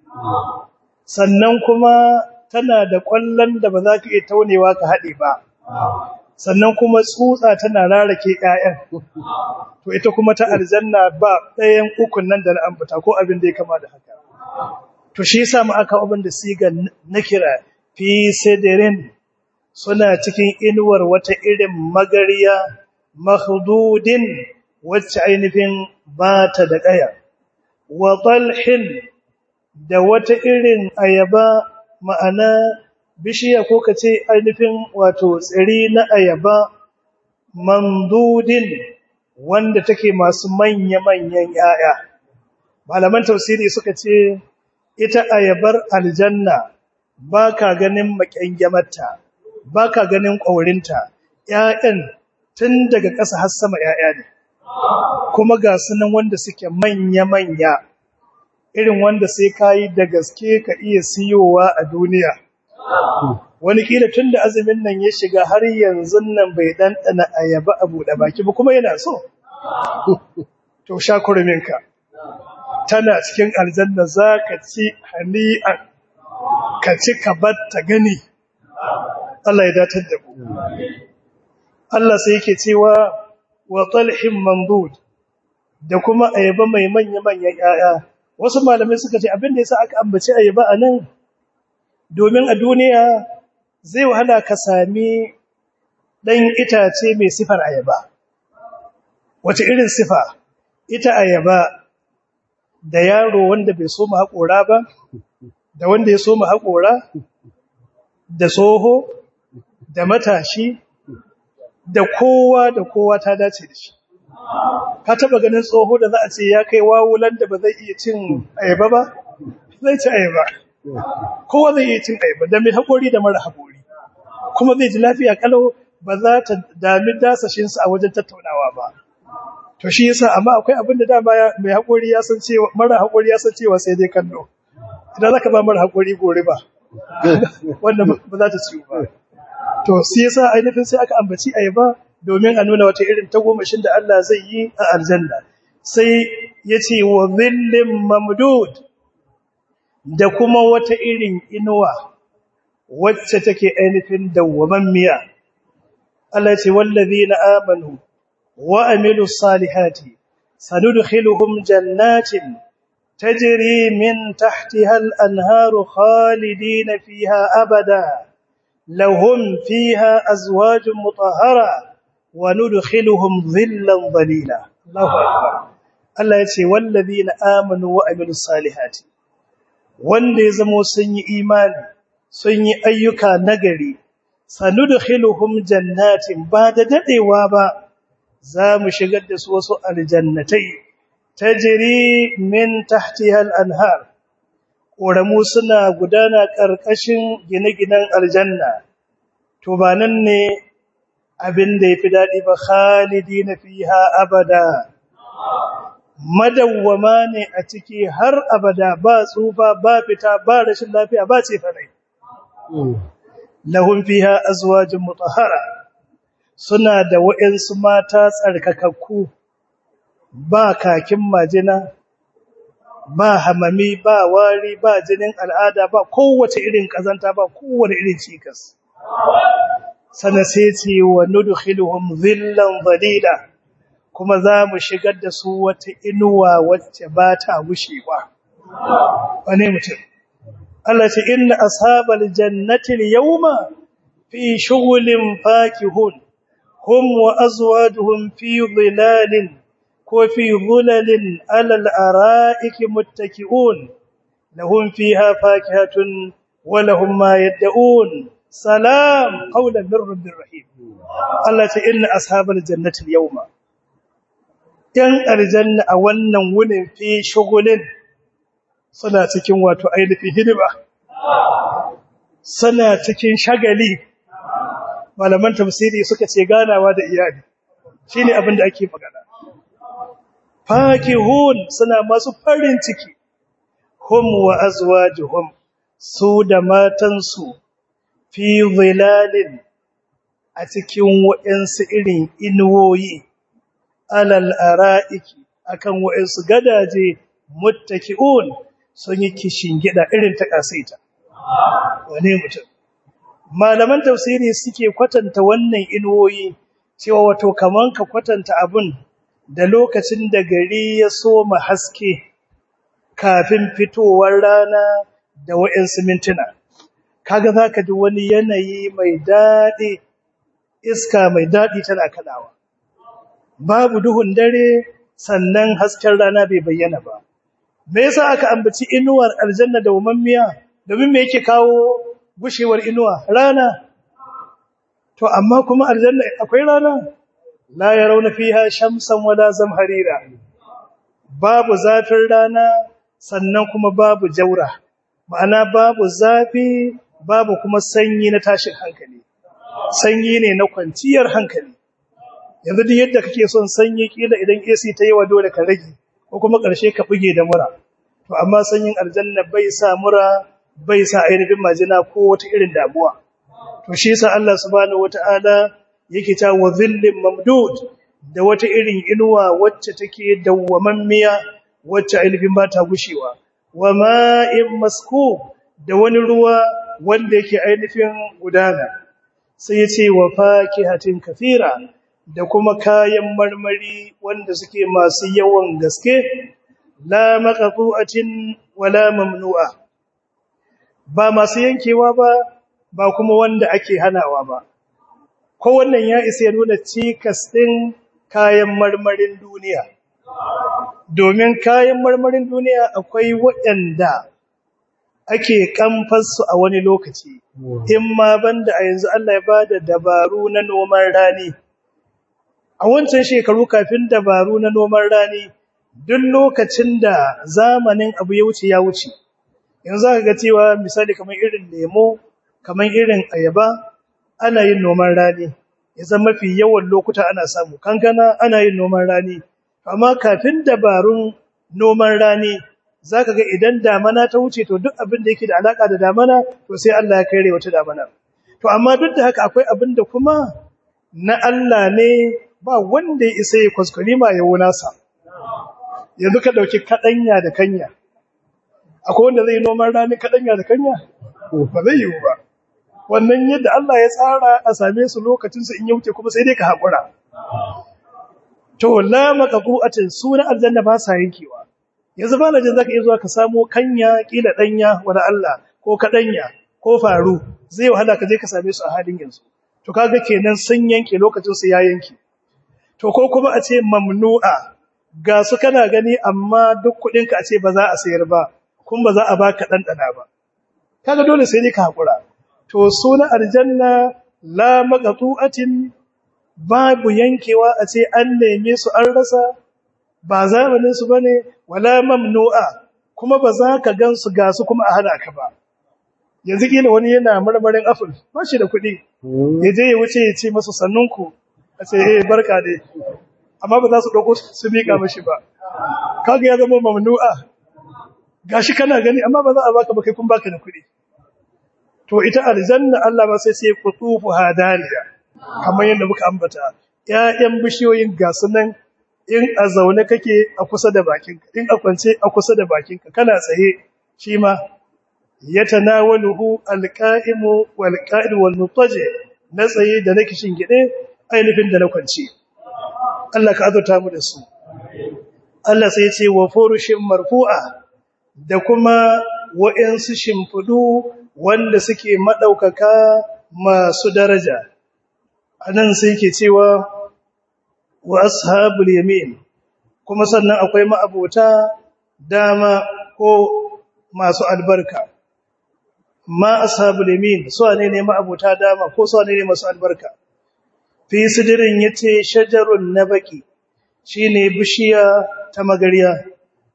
sannan kuma tana da kwallon da ba za ka iya taunewa ka haɗe ba sannan kuma tsutsa tana rarake ƴaƴan to ita kuma ta aljanna ba ɗayan ukun nan da na ambata ko abin da ya kama da haka to shi yasa mu aka abin da siga nakira fi sidrin suna cikin inuwar wata irin magariya makhdudin wacce ainihin ba ta da ƙaya wa talhin da wata irin ayaba ma'ana bishiya ko kace ainihin wato tsiri na ayaba mamdudin wanda take masu manya-manyan 'ya'ya malaman tafsiri suka ce ita ayabar aljanna baka ganin makyangamarta baka ganin ƙaurinta 'ya'yan tun daga ƙasa har sama 'ya'ya ne kuma ga sunan wanda suke manya-manya irin wanda sai kayi da gaske ka iya siyowa a duniya wani kila tun da azumin nan ya shiga har yanzu nan bai ɗanɗana ayaba a buɗe baki ba kuma yana so to sha kuruminka tana cikin aljanna za ka ci hani'an ka ci ka bar ta gani. Allah ya datar da mu. Allah sai yake cewa wa talhin mamdud da kuma ayaba mai manya-manyan ƴaƴa. Wasu malamai suka ce abin da yasa aka ambaci ayaba anan domin a duniya zai wahala ka sami dan itace mai sifar ayaba. Wace irin sifa? Ita ayaba da yaro wanda bai so mu haƙora ba, da wanda ya so mu haƙora, da tsoho, da matashi, da kowa ta dace da shi. Ka taba ganin tsoho da za a ce ya kai wawulan da ba zai iya cin ayaba ba? Zai ci ayaba. Kowa zai iya cin ayaba, da mai haƙori da mara haƙori. Kuma zai ji lafiya kalau ba za ta dami dasashinsa a wajen tattaunawa ba. To shi yasa amma akwai abin da dama mai haƙori ya san cewa mara haƙori ya san cewa sai dai kallo. Idan zaka ba mara haƙori gore ba. Wannan ba za ta ciwo ba. To sai yasa ainihin sai aka ambaci ayaba domin a nuna wata irin tagomashin da Allah zai yi a aljanna. Sai yace wa dhillin mamdud da kuma wata irin inuwa wacce take ainihin dawwamammiya. Allah yace wallazina amanu wa amilus salihati sanudkhiluhum jannatin tajri min tahtiha al-anharu khalidina fiha abada lahum fiha azwajun mutahhara wa nudkhiluhum dhillan dhalila. Allahu akbar. Allah yace wallazina amanu wa amilus salihati wanda ya zamo sun yi imani sun yi ayyuka nagari sanudkhiluhum jannatin ba da dadewa ba za mu shigar da su wasu aljannatai tajri min tahtiha al-anhar ƙoramu suna gudana ƙarƙashin gine-ginen aljanna, to ba nan ne abin da ya fi daɗi ba khalidi na fiha abada, madawwama ne a ciki har abada ba tsufa ba fita ba rashin lafiya ba ce farai. Lahum fiha azwajun mutahhara suna da waɗansu mata tsarkakakku ba kakin majina ba hamami ba wari ba jinin al'ada ba kowace irin kazanta ba kowace irin cikas sana sai ce wa nudkhiluhum dhillan dhalila kuma za mu shigar da su wata inuwa wacce ba ta gushewa. Wane mutum Allah ce inna ashabal jannati al-yawma fi shughulin fakihun hum wa azwajuhum fi dhilalin وفي ظلل على الأرائك متكئون لهم فيها فاكهة ولهم ما يدعون سلام قولا من رب رحيم. الله إن أصحاب الجنة اليوم ‘yan aljanna a wannan wunin fi shugulin suna cikin wato ainihin hidima, suna cikin shagali. Malaman tafsiri suka ce ganawa da iyali shi ne abin da ake magana. Fakihun suna masu farin ciki, hum wa azwajuhum su da matansu fi zilalin a cikin waɗansu irin inuwoyi alal ara'iki akan waɗansu gadaje muttaki'un sun yi kishin gida irin ta kasaita. Wane mutum malaman tafsiri suke kwatanta wannan inuwoyi cewa wato kaman ka kwatanta abun da lokacin da gari ya soma haske kafin fitowar rana da waɗansu mintuna. Kaga za ka ji wani yanayi mai daɗi, iska mai daɗi tana kaɗawa. Babu duhun dare sannan hasken rana bai bayyana ba. Me yasa aka ambaci inuwar aljanna da wamammiya? Domin me yake kawo gushewar inuwa? Rana. To amma kuma aljanna akwai rana? La yarawna fiha shamsan wala zamharira. Babu zafin rana sannan kuma babu jaura. Ma'ana babu zafi babu kuma sanyi na tashin hankali. Sanyi ne na kwanciyar hankali. Yanzu duk yadda kake son sanyi kila idan AC ta yi wa dole ka rage ko kuma ƙarshe ka buge da mura. To amma sanyin aljanna bai sa mura, bai sa ainihin majina ko wata irin damuwa. To shi yasa Allah subhanahu wataala yake ta wa dhillin mamdud da wata irin inuwa wacce take dawwamammiya wacce ainihin ba ta gushewa. Wa ma'in maskub da wani ruwa wanda yake ainihin gudana. Sai ya ce wa fakihatin kathira, da kuma kayan marmari wanda suke masu yawan gaske, la maqtu'atin wala mamnu'a, ba masu yankewa ba, ba kuma wanda ake hanawa ba. Ko wannan ya isa ya nuna cikas ɗin kayan marmarin duniya. Domin kayan marmarin duniya akwai waɗanda ake kamfarsu a wani lokaci, in ma banda a yanzu Allah ya ba da dabaru na noman rani. A wancan shekaru kafin dabaru na noman rani, duk lokacin da zamanin abu ya wuce. Yanzu aka ga cewa misali kamar irin lemo, kamar irin ayaba, ana yin noman rani. Ya zama mafi yawan lokuta ana samu. Kankana ana yin noman rani. Amma kafin dabarun noman rani, za ka ga idan damana ta wuce to duk abin da yake da alaƙa da damana, to sai Allah ya kare wata damana. To amma duk da haka akwai abin da kuma na Allah ne, ba wanda ya isa ya kuskure ma ya wunasa. Yanzu ka ɗauki kaɗanya da kanya. Akwai wanda zai noman rani kaɗanya da kanya? Ba zai yiwu ba. Wannan yadda Allah ya tsara a same su lokacinsu in ya wuce kuma sai dai ka haƙura. To, la maqtu'atin, su na aljanna ba sa yankewa. Yanzu ba na jin za ka iya zuwa ka samo kanya, ƙila ɗanya, wani Allah, ko kaɗanya, ko faru, zai wahala ka je ka same su a halin yanzu. To, kaga kenan sun yanke lokacinsu ya yanke. To, ko kuma a ce mamnu'a, ga su kana gani amma duk kuɗinka a ce ba za a sayar ba, kuma ba za a ba ka ɗanɗana ba. Kaga dole sai dai ka haƙura. To, su na aljanna la maqtu'atin, babu yankewa a ce an neme su an rasa, ba zamaninsu ba ne, wala mamnu'a, kuma ba za ka gan su ga su kuma a hana ka ba. Yanzu ƙila wani yana marmarin aful, ba shi da kuɗi, ya je ya wuce ya ce masu sannunku, a ce, barka dai, amma ba za su ɗauko su miƙa mashi ba. Kaga ya zama mamnu'a, ga shi kana gani, amma ba za a baka ba kai kun baka da kuɗi. To ita aljanna Allah ba sai sai qutufu hadaniya, kamar yadda muka ambata, ƴaƴan bishiyoyin ga sunan in a zaune kake a kusa da bakinka, in a kwance a kusa da bakinka, kana tsaye shi ma yatanawaluhu alqa'imu walqa'id walmuttaji, na tsaye da na kishin gide ainihin da na kwance. Allah ka azurta mu da su. Allah sai ya ce wa furushin marfu'a, da kuma wa'ansu shimfudu wanda suke madaukaka masu daraja. Anan sai ke cewa wa ashabul yamin, kuma sannan akwai ma'abota dama ko masu albarka. Ma ashabul yamin, su ne ma'abota dama ko su ne masu albarka. Fi sidirin yace shajarun nabaki, shine bishiya ta magariya,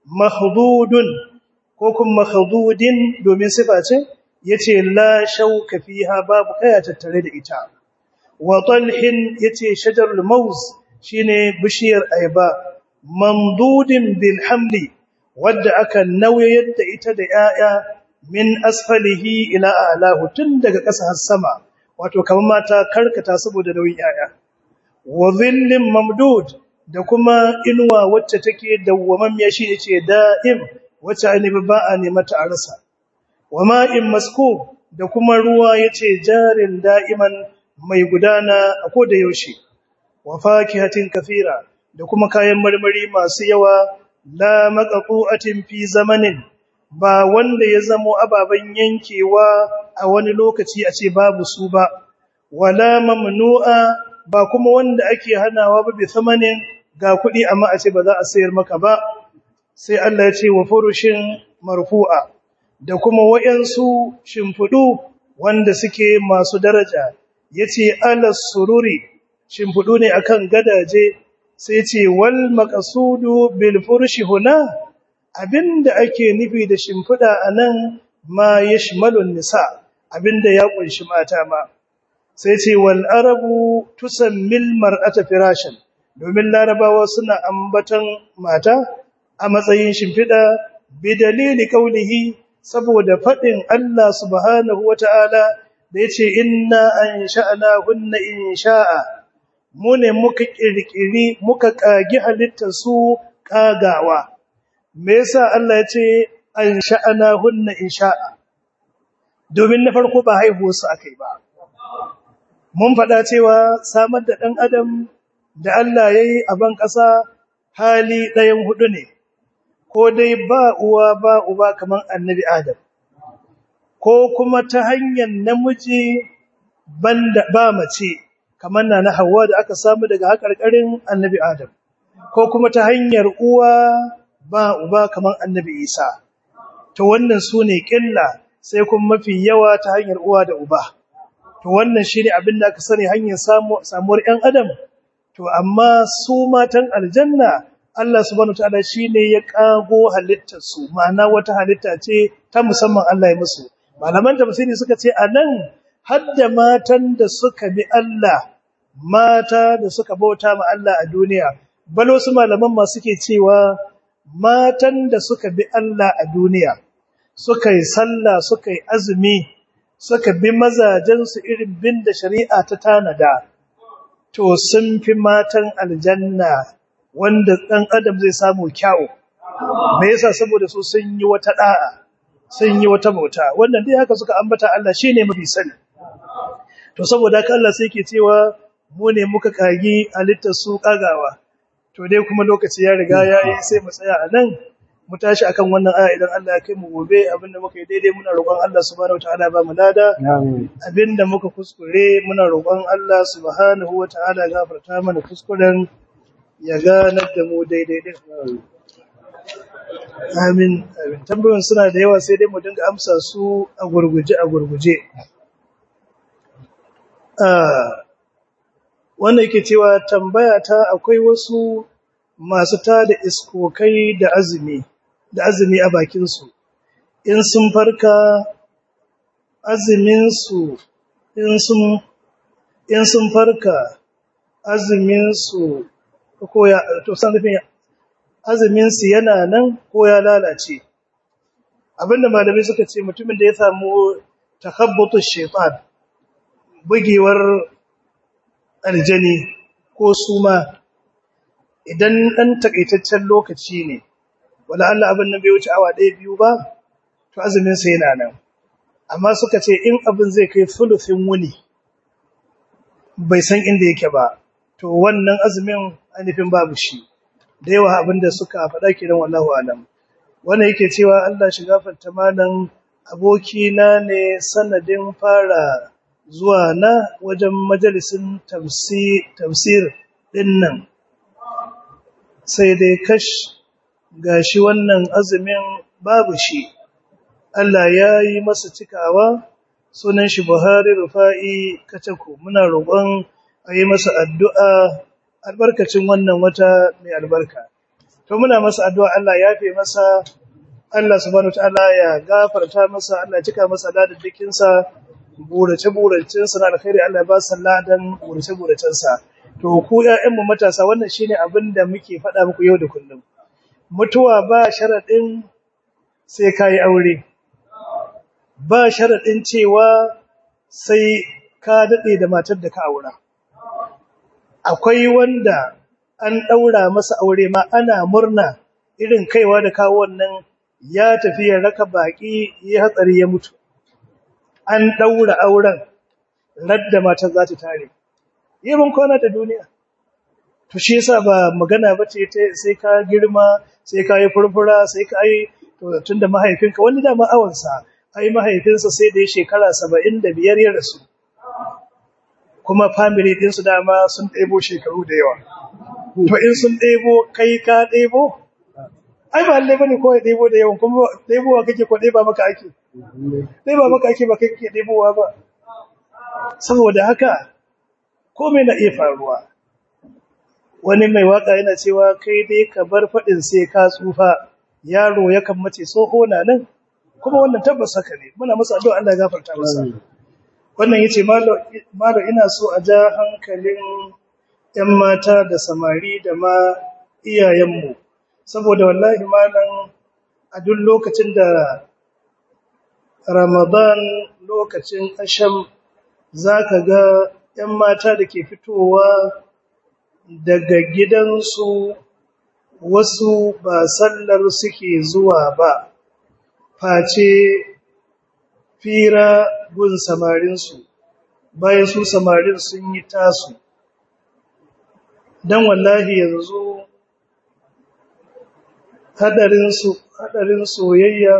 mahdudun ko kuma mahdudin domin sifa ce, yace la shauka fiha, babu kaya tattare da ita. Wa talhin yace shajarul mauz, shine bishiyar ayaba, mamdudin bil hamli, wadda aka nauyar da ita da 'ya'ya min asfalihi ila a'lahu, tun daga ƙasa har sama, wato kamar mata karkata saboda nauyin 'ya'ya. Wa dhillin mamdud, da kuma inuwa wacce take dawwamammiya, shi yace da'im, wacce ainihi ba a nema ta a rasa. Wa ma'in maskub, da kuma ruwa yace jarin da'iman, mai gudana a koda yaushe. Wa fakihatin kathira, da kuma kayan marmari masu yawa, la maqtu'atin fi zamanin, ba wanda ya zamo ababen yankewa a wani lokaci a ce babu su ba, wala mamnu'a, ba kuma wanda ake hanawa ba bi thamanin, ga kuɗi amma a ce ba za a sayar maka ba. Sai Allah ya ce wa furushin marfu'a, da kuma wayansu shimfudu wanda suke masu daraja, yace alas sururi, shimfudu ne akan gadaje. Sai ce wal maqsudu bil furushi huna, abinda ake nufi da shimfida anan ma yashmalun nisa, abinda ya kunshi mata ma. Sai ce wal arabu tusammil mar'ata firashan, domin larabawa suna ambatan mata a matsayin shimfida bi dalili kaulihi, saboda fadin Allah subhanahu wataala da yace inna ansha'nahunna insha'a, mu ne muka kirkiri muka kagi halittar su kagawa. Me yasa Allah ya ce ansha'nahunna insha'a? domin na farko ba haihuwar su akai ba. Mun faɗa cewa samar da ɗan adam da Allah ya yi a ban ƙasa hali ɗayan hudu ne, ko dai ba uwa ba uba kamar annabi Adam, ko kuma ta hanyar namiji banda ba mace kamar na Hawwa da aka samu daga haƙarƙarin annabi Adam, ko kuma ta hanyar uwa ba uba kamar annabi Isa. To wannan su ne ƙilla, sai kuma mafi yawa ta hanyar uwa da uba. To wannan shi ne abin da aka sani hanyar samuwar ‘yan adam. To amma su matan aljanna Allah subhanahu wataala shi ne ya ƙago halittarsu, ma'ana wata halitta ce ta musamman Allah ya musu. Malaman tafsiri suka ce a nan hadda matan da suka bi Allah, mata da suka bauta ma Allah a duniya, bal wasu malaman ma suke cewa matan da suka bi Allah a duniya, suka yi sallah, suka yi azumi, suka bi mazajensu irin bin da shari'a ta tanada, to sun fi matan aljanna wanda ɗan adam zai samu kyau. Me yasa? Saboda su sun yi wata da'a, sun yi wata bauta. Wannan dai haka suka ambata Allah shine mafi sani. To saboda haka Allah sai ke cewa mu ne muka kagi halittar su kagawa. To dai kuma lokaci ya riga yayi, sai mu tsaya a nan. Mu tashi akan wannan aya idan Allah ya kai mu gobe. Abinda muka yi daidai muna roƙon Allah subhanahu wataala ba mu lada. Abinda muka kuskure muna roƙon Allah subhanahu wataala gafarta mana kuskuren, ya ganar da mu daidai din. Amin. Tambayoyin suna da yawa sai dai mu dinga amsa su a gurguje. Wannan yake cewa tambaya ta akwai wasu masu tada iskokai da azumi a bakinsu. In sun farka azuminsu, in sun farka azuminsu ko ya, to san nufin azuminsu yana nan ko ya lalace. Abinda malamai suka ce mutumin da ya samu takhabbutu shaytan, bugewar aljani ko suma, idan ɗan takaitaccen lokaci ne, wala Allah abin nan bai wuce awa 1-2 ba, to azuminsa yana nan. Amma suka ce in abin zai kai fulufin wuni bai san inda yake ba, to wannan azumin ainihin babu shi. Da yawa abin da suka faɗa kenan, wallahu alam. Wannan yake cewa Allah shi gafarta malam, abokina ne sanadin fara zuwa na wajen majalisin tafsir ɗin nan, sai dai kash gashi wannan azumin babu shi. Allah ya yi masa cikawa, sunan shi Buhari Rufa'i Kacako. Muna roƙon a yi masa addu'a albarkacin wannan wata mai albarka. To muna masa addu'a Allah ya fi masa, Allah subhanahu wataala ya gafarta masa, Allah ya cika masa ladaddakinsa, burace-buracensa na alkhairi Allah ya ba sa ladan burace-buracensa. To ku ƴaƴanmu matasa, wannan shine abin da muke faɗa muku yau da kullum. Mutuwa ba sharaɗin sai ka yi aure, ba sharaɗin cewa sai ka daɗe da matar da ka aura. Akwai wanda an ɗaura masa aure ma ana murna irin kaiwa da kawo wannan, ya tafi ya raka baƙi, ya hatsari ya mutu. An ɗaura auren radda matar za ta tare. Yi mun kwana da duniya. To shi yasa ba magana ba ce sai ka girma, sai ka yi furfura, sai ka yi, tun da mahaifinka wani dama awansa, ai mahaifinsa sai da ya shekara 75 ya rasu. Kuma family ɗinsu dama sun ɗebo shekaru da yawa. To in sun ɗebo, kai ka ɗebo? Ai ba lalle bane ko ya ɗebo da yawan, kuma ɗebowa kake ko ɗeba maka ake? Ɗeba maka ake ba kai kake ɗebowa ba. Saboda haka, komai na iya faruwa. Wani mai waka yana cewa kai dai ka bar faɗin sai ka tsufa, yaro yakan mace tsoho na nan, kuma wannan tabbas haka ne. Muna masa addu'a Allah ya gafarta masa. Wannan yace malo ina so a ja hankalin ƴan mata da samari da ma iyayenmu, saboda wallahi malam a duk lokacin da Ramadan, lokacin asham, zaka ga ƴan mata da ke fitowa daga gidansu, wasu ba sallar suke zuwa ba, face fira gun samarinsu bayan su samarin sun yi tasu. Don wallahi yanzu hadarin soyayya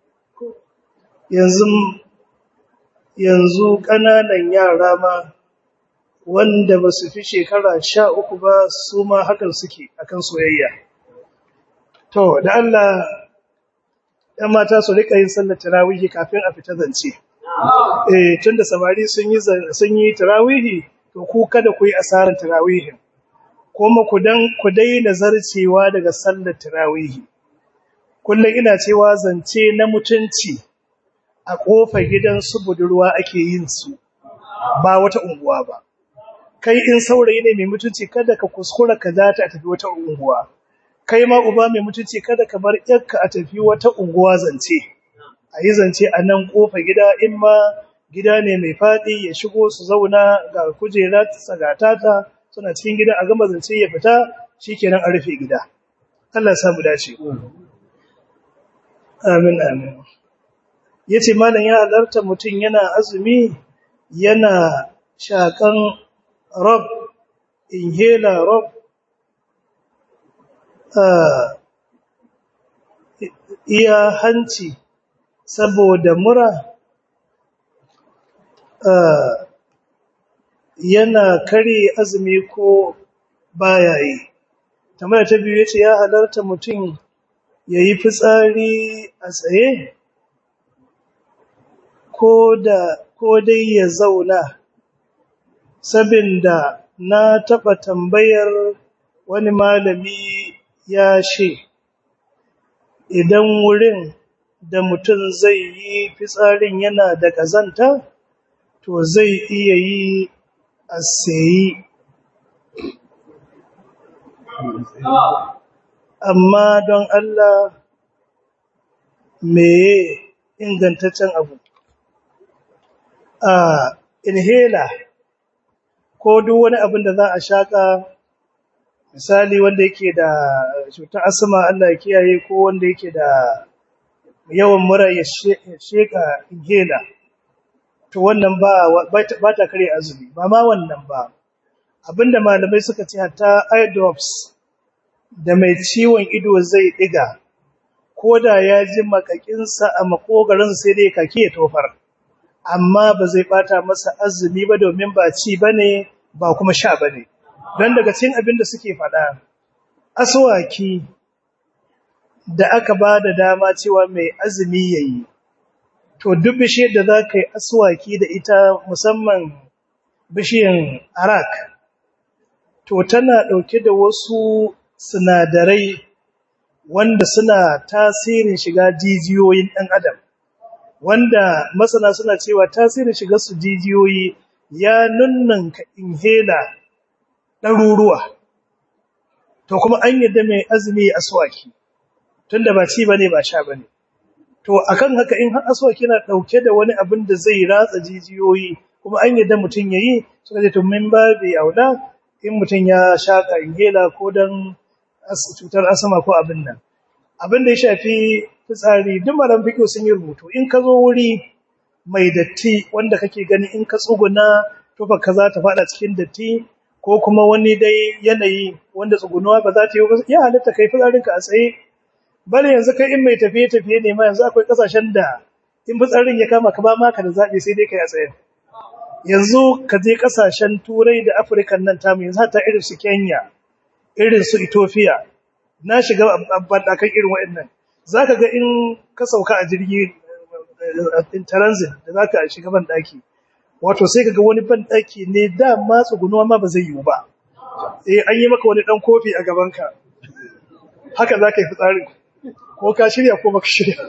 yanzu ƙananan yara ma wanda ba su fi shekara 13 ba su ma hakan suke akan soyayya. To da Allah ‘yan mata su rika yin sallar tarawihi kafin a fita zance. Tun da samari sun yi tarawihi, to ku kada ku yi asarar tarawihin. Kuma ku daina zarcewa daga sallar tarawihi. Kullum ina cewa zance na mutunci a ƙofar gidan su budurwa ake yin su, ba wata unguwa ba. Kai in saurayi ne mai mutunci kada ka kuskura ka za ta tafi wata unguwa. Kai ma uba mai mutunci kada ka bar yarka a tafi wata unguwa zance. A yi zance a nan ƙofar gida, in ma gida ne mai faɗi ya shigo su zauna ga kujera sagatata suna cikin gida a gama zance ya fita, shikenan a rufe gida. Allah ya samu dace. Amin amin. Yace malam ya halarta mutum yana azumi yana shakan rob inhaler rob iya hanci saboda mura yana kare azumi ko baya yi. Tambaya ta biyu yace ya halarta mutum yayi fitsari a tsaye ko dai ya zauna, sabinda na taɓa tambayar wani malami ya ce idan wurin da mutum zai yi fitsarin yana da ƙazanta to zai iya yi a tsaye. Amma don Allah meye ingantaccen abu? Inhaler ko duk wani abin da za a shaƙa, misali wanda yake da cutar asma Allah ya kiyaye, ko wanda yake da yawan mura ya sheka inhaler, to wannan ba ta kare azumi. Ba ma wannan ba, abinda malamai suka ce hatta eye drops da mai ciwon ido zai diga, ko da ya ji makakinsa a makogaransa sai dai kake ya tofar, amma ba zai bata masa azumi ba, domin ba ci bane ba kuma sha bane. Don daga cikin abin da suke faɗa, aswaki da aka ba da dama cewa mai azumi yayi, to duk bishiyar da za ka yi aswaki da ita, musamman bishiyar arak, to tana ɗauke da wasu sinadarai wanda suna tasirin shiga jijiyoyin ɗan adam, wanda masana suna cewa tasirin shiga su jijiyoyi ya nunnanka inhaler ɗaruruwa. To kuma an yadda mai azumi ya aswaki, tunda ba ci bane ba sha bane. To akan haka in har aswaki yana ɗauke da wani abin da zai ratsa jijiyoyi, kuma an yadda mutum yayi, suka ce to min babi aula in mutum ya shaka inhaler ko dan cutar asma ko abin nan. Abin da ya shafi fitsari, duk malam fiqh sun yi rubutu. In ka zo wuri mai datti wanda kake gani in ka tsuguna tufa ka za ta fada cikin datti, ko kuma wani dai yanayi wanda tsugunuwa ba za ta yi ba, ya halatta kai fitsarinka a tsaye. Bale yanzu kai in mai tafiye-tafiye ne ma, yanzu akwai kasashen da in fitsarin ya kama ka ba maka da zaɓi sai dai kai a tsaye. Yanzu ka je kasashen Turai da Afirka nan tamu, yanzu hata irin su Kenya, irin su Ethiopia, na shiga bandakan irin waɗannan. Zaka ga in ka sauka a jirgi in transit da zaka shiga bandaki, wato sai kaga wani bandaki ne da ma tsugunuwa ma ba zai yiwu ba. An yi maka wani dan kofi a gaban ka, haka zaka yi fitsarin, ko ka shirya ko baka shirya.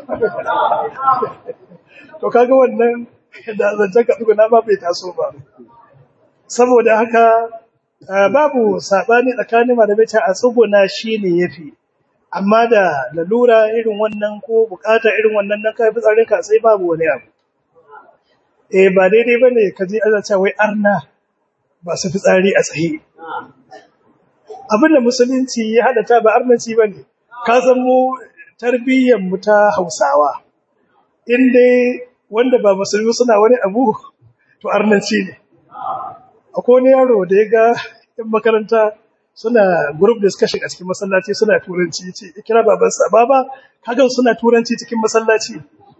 To kaga wannan da zancen ka tsuguna ma bai taso ba. Saboda haka babu sabani tsakanin malamai ta a tsuguna shine yafi, amma da lalura irin wannan ko bukata irin wannan dan kai fitsarin ka sai babu wani abu. Ba daidai bane ka je ana cewa wai arna ba su fitsari a tsaye. Abinda musulunci ya hada ta ba arnanci bane. Ka san mu tarbiyyar mu ta Hausawa, in dai wanda ba musulmi suna wani abu to arnanci ne. Akwai wani yaro da ya ga yan makaranta suna group discussion a cikin masallaci suna turanci, ce ya kira babansa, baba kaga suna turanci cikin masallaci,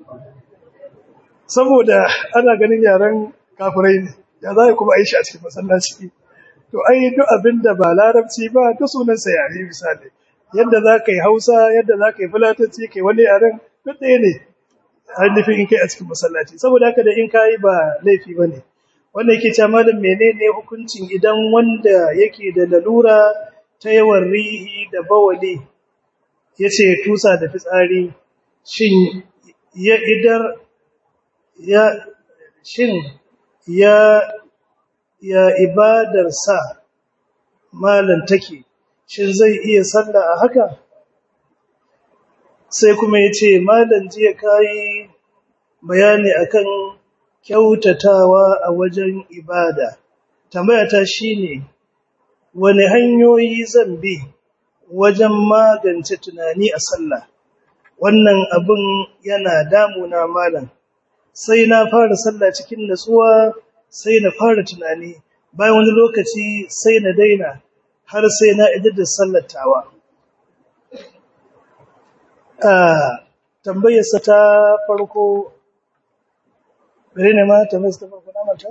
saboda ana ganin yaren kafirai ne, ya za kuma aishi a cikin masallaci. To ai duk abin da ba larabci ba duk sunansa yare. Misali yadda za ka yi hausa, yadda za ka yi fulatanci, kai wani yaren duk ɗaya ne nufin in kai a cikin masallaci. Saboda haka da in ka yi ba laifi ba ne. Wanda yake cewa malam menene hukuncin idan wanda yake da lalura ta yawan rihi da bawali ya ce tusa da fitsari, shin ya idar ya shin ya ibadarsa malam take, shin zai iya sallah a haka? Sai kuma ya ce malam jiya kayi bayani akan kyautatawa a wajen ibada. Tambayata shine wani hanyoyi zan bi wajen magance tunani a sallah? Wannan abin yana damuna malam. Sai na fara sallah cikin natsuwa, sai na fara tunani, bayan wani lokaci sai na daina har sai na idar da sallar tawa. Tambayarsa ta farko gare ne ma tambayarsa ta farko na mata?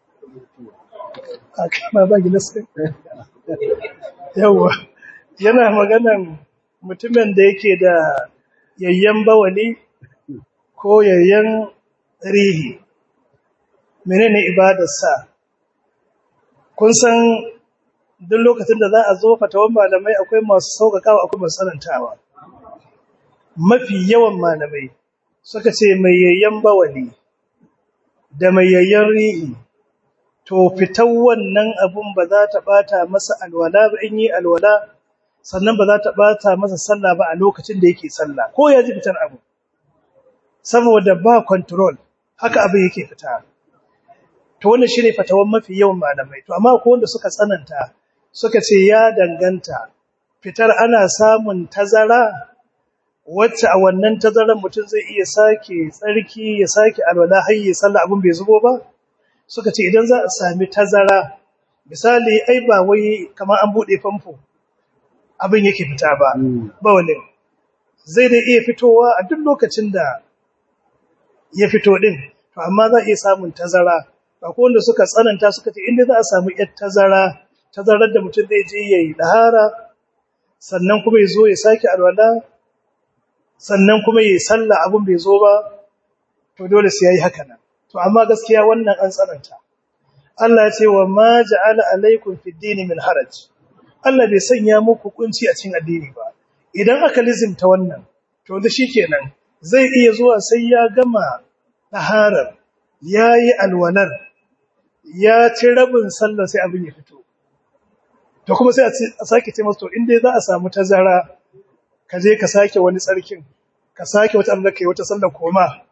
A kama ba gilasai. Yawwa, yana maganan mutumin da yake da yayyan bawali ko yayyan rihi. Menene ibadarsa? Kun san duk lokacin da za a zo fatawan malamai akwai masu sauƙaƙawa akwai masu tsanantawa. Mafi yawan malamai suka ce mai yayyan bawali da mai yayyan rihi, to fitan wannan abun ba za ta bata masa alwala ba in yi alwala, sannan ba za ta bata masa sallah ba a lokacin da yake sallah, ko ya ji fitar abu, saboda ba control haka abin yake fita. To wannan shine fatawan mafi yawan malamai. To amma ko wanda suka tsananta suka ce ya danganta, fitar ana samun tazara wacce a wannan tazaran mutum zai iya sake tsarki ya sake alwala har ya sallah abin bai zubo ba. Suka ce idan za a sami tazara, misali ai ba wai kamar an bude famfo abin yake fita ba, bawalin zai dai iya fitowa a duk lokacin da ya fito din, to amma za a iya samun tazara. Akwai wanda suka tsananta suka ce inda za a samu yar tazarar da mutum zai je yayi dahara, sannan kuma ya zo ya sake alwala, sannan kuma yayi sallah abin bai zo ba, to dole sai yayi haka nan. To amma gaskiya wannan an tsananta. Allah ya ce wa ma ja'ala alaikum fid dini min haraj. Allah bai sanya muku kunci a cikin addini ba. Idan aka lizimta wannan, to da shikenan zai iya zuwa sai ya gama taharar, yayi alwalar, ya ci rabin sallar sai abin ya fito. To kuma sai a sake ce masa to in dai za a samu tazara, ka je ka sake wani tsarkin, ka sake wata Allah kai wata sallar koma.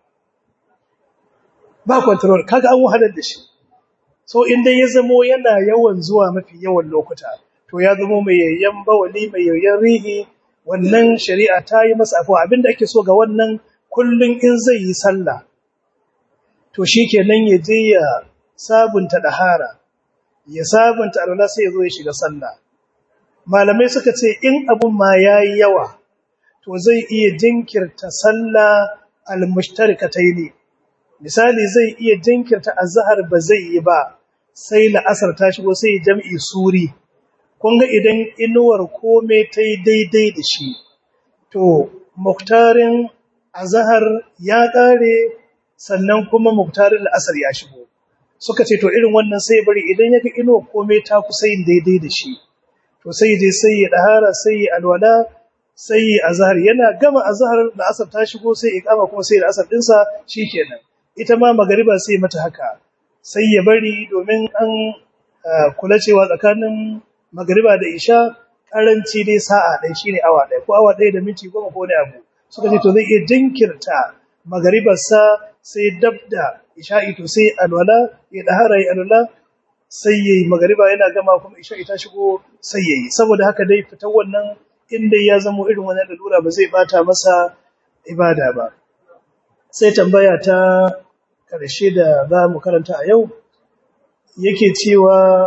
Ba control, kaga an wahalar da shi. So in dai ya zamo yana yawan zuwa mafi yawan lokuta, to ya zamo mai yayyan bawali, mai yayyan rihi, wannan shari'a ta yi masa afuwa. Abinda ake so ga wannan kullun in zai yi sallah, to shikenan ya je ya sabunta dahara, ya sabunta alwala sai ya zo ya shiga sallah. Malamai suka ce in abun ma yayi yawa, to zai iya jinkirta sallah al-mushtarikataini. Misali zai iya jinkirta azhar ba zai yi ba sai la'asar ta shigo sai jam'i suri. Kun ga idan inuwar kome ta yi daidai da shi, to muktarin azhar ya kare sannan kuma muktarin la'asar ya shigo. Suka ce to irin wannan sai bari idan yaga inuwar kome ta kusa yin daidai da shi, to sai je sai ya dahara, sai ya alwala, sai ya azhar. Yana gama azhar la'asar ta shigo sai iqama kuma sai la'asar dinsa shikenan. Ita ma magariba sai mata haka, sai ya bari domin an kula cewa tsakanin magariba da isha karanci dai sa'a ɗaya shine awa ɗaya ko awa ɗaya da minti 10 ko wani abu. Suka ce to zai iya jinkirta magaribarsa sai dabda isha'i, to sai alwala ya dahara ya alwala sai yayi magariba, yana gama kuma isha'i ta shigo sai yayi. Saboda haka dai fitar wannan inda ya zama irin wannan lalura ba zai bata masa ibada ba. Sai tambaya ta ƙarshe da za mu karanta a yau yake cewa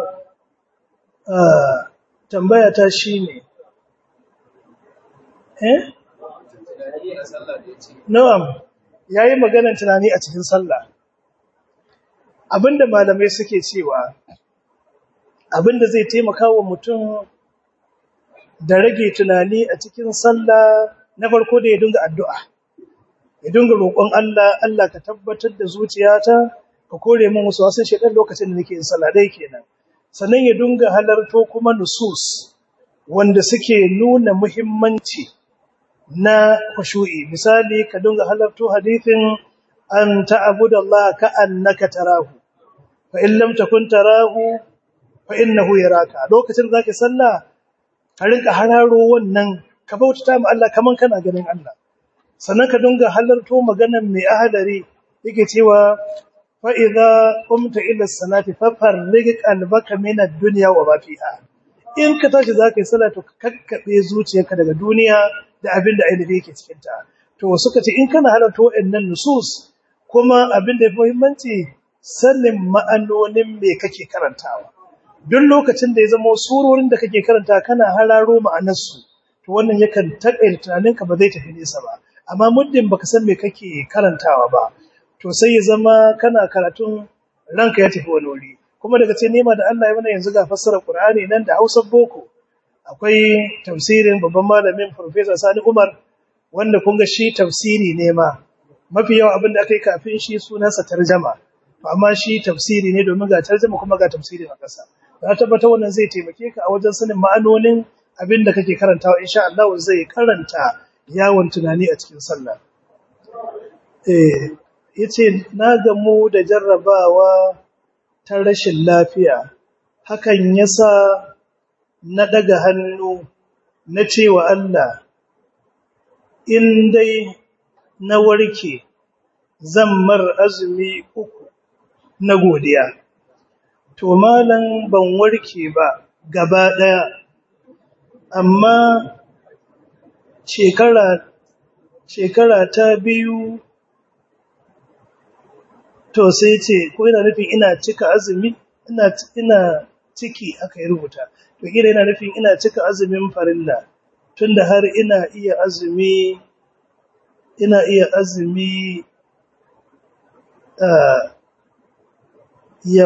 tambaya ta shine na'am yayi maganar tunani a cikin sallah abinda malamai suke cewa abinda zai taimaka wa mutum da rage tunani a cikin sallah na farko da ya dinga addu'a ya dinga roƙon Allah Allah ka tabbatar da zuciyata ka kore min wasu wasan shedan lokacin da nake yin sallah dai kenan sannan ya dinga halarto kuma nusus wanda suke nuna muhimmanci na khushu'i misali ka dinga halarto hadithin an ta'budu Allah ka annaka tarahu fa in lam takun tarahu fa innahu yaraka lokacin da zaka sallah ka rinka hararo wannan ka bautata ma Allah kaman kana ganin Allah sannan ka dinga halarto maganar mai ahadari yake cewa fa idza qumta ila salati fafarrig qalbaka min ad-dunya wa ma fiha in ka tashi zaka yi sallah to ka kakkabe zuciyarka daga duniya da abin da ainihi yake cikin ta to suka ce in kana halarto wayannan nusus kuma abin da yafi muhimmanci sanin ma'anonin me kake karantawa duk lokacin da ya zama surorin da kake karanta kana hararo ma'anarsu to wannan yakan taƙaita tunaninka ba zai tafi nesa ba amma muddin baka san me kake karantawa ba to sai ya zama kana karatun ranka ya tafi wani wuri kuma daga ce nema da Allah ya mana yanzu ga fassarar Qur'ani nan da Hausar boko akwai tafsirin babban malamin Professor Sani Umar wanda kun ga shi tafsiri ne ma mafi yawa abin da aka yi kafin shi sunansa tarjama amma shi tafsiri ne domin ga tarjama kuma ga tafsiri a ƙasa na tabbata wannan zai taimake ka a wajen sanin ma'anonin abin da kake karantawa insha Allah zai karanta yawon tunani a cikin sallah yace na gamu da jarrabawa ta rashin lafiya hakan yasa na daga hannu na cewa Allah in dai na warke zan mar azumi 3 na godiya to malan ban warke ba gaba daya amma shekara ta biyu to sai ce ko yana nufin ina cika azumi ina ciki aka yi rubuta to kila yana nufin ina cika azumin farilla tunda har ina iya azumi ya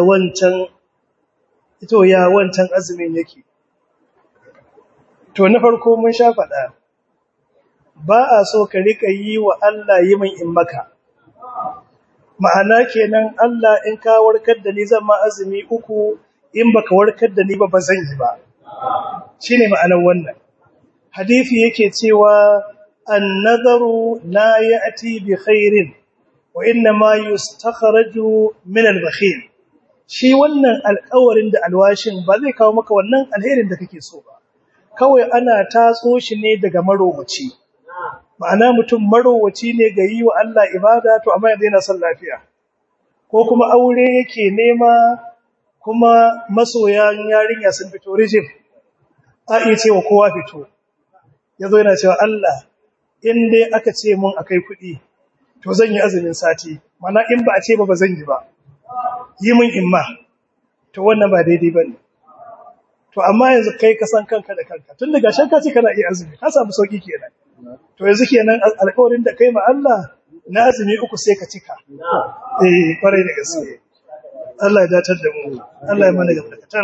wancan azumin yake to na farko mun sha faɗa ba a so ka rika yi wa Allah yi min in maka ma'ana kenan Allah in ka warkar da ni zan ma azumi 3 in baka warkar da ni ba zan yi ba shine ma'anar wannan hadisi yake cewa an-nadharu la ya'ti bi khairin wa inna ma yustakhraju min al-bakhil shi wannan alƙawarin da alwashin ba zai kawo maka wannan alherin da kake so ba kawai ana tatso shi ne daga marowaci ma'ana mutum marowaci ne ga yi wa Allah ibada to amma yanzu yana son lafiya ko kuma aure yake nema kuma masoyan yarinya sun fito rijim a iya cewa kowa fito yazo yana cewa Allah in dai aka ce mun akai kuɗi to zan yi azumin sati mana in ba a ce ba zan yi ba yi mun imma to wannan ba daidai bane to amma yanzu kai ka san kanka da kanka tun daga shanka ce kana iya azumi ka samu sauki kenan to yanzu kenan alƙawarin da kai ma Allah na azumi 3 sai ka cika kwarai da gaske Allah ya datar da mu Allah ya mana gabatar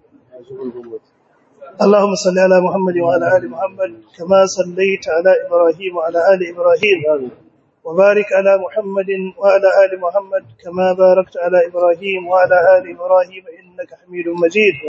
اللهم صل على محمد وعلى آل محمد كما صليت على إبراهيم وعلى آل إبراهيم وبارك على محمد وعلى آل محمد كما باركت على إبراهيم وعلى آل إبراهيم إنك حميد مجيد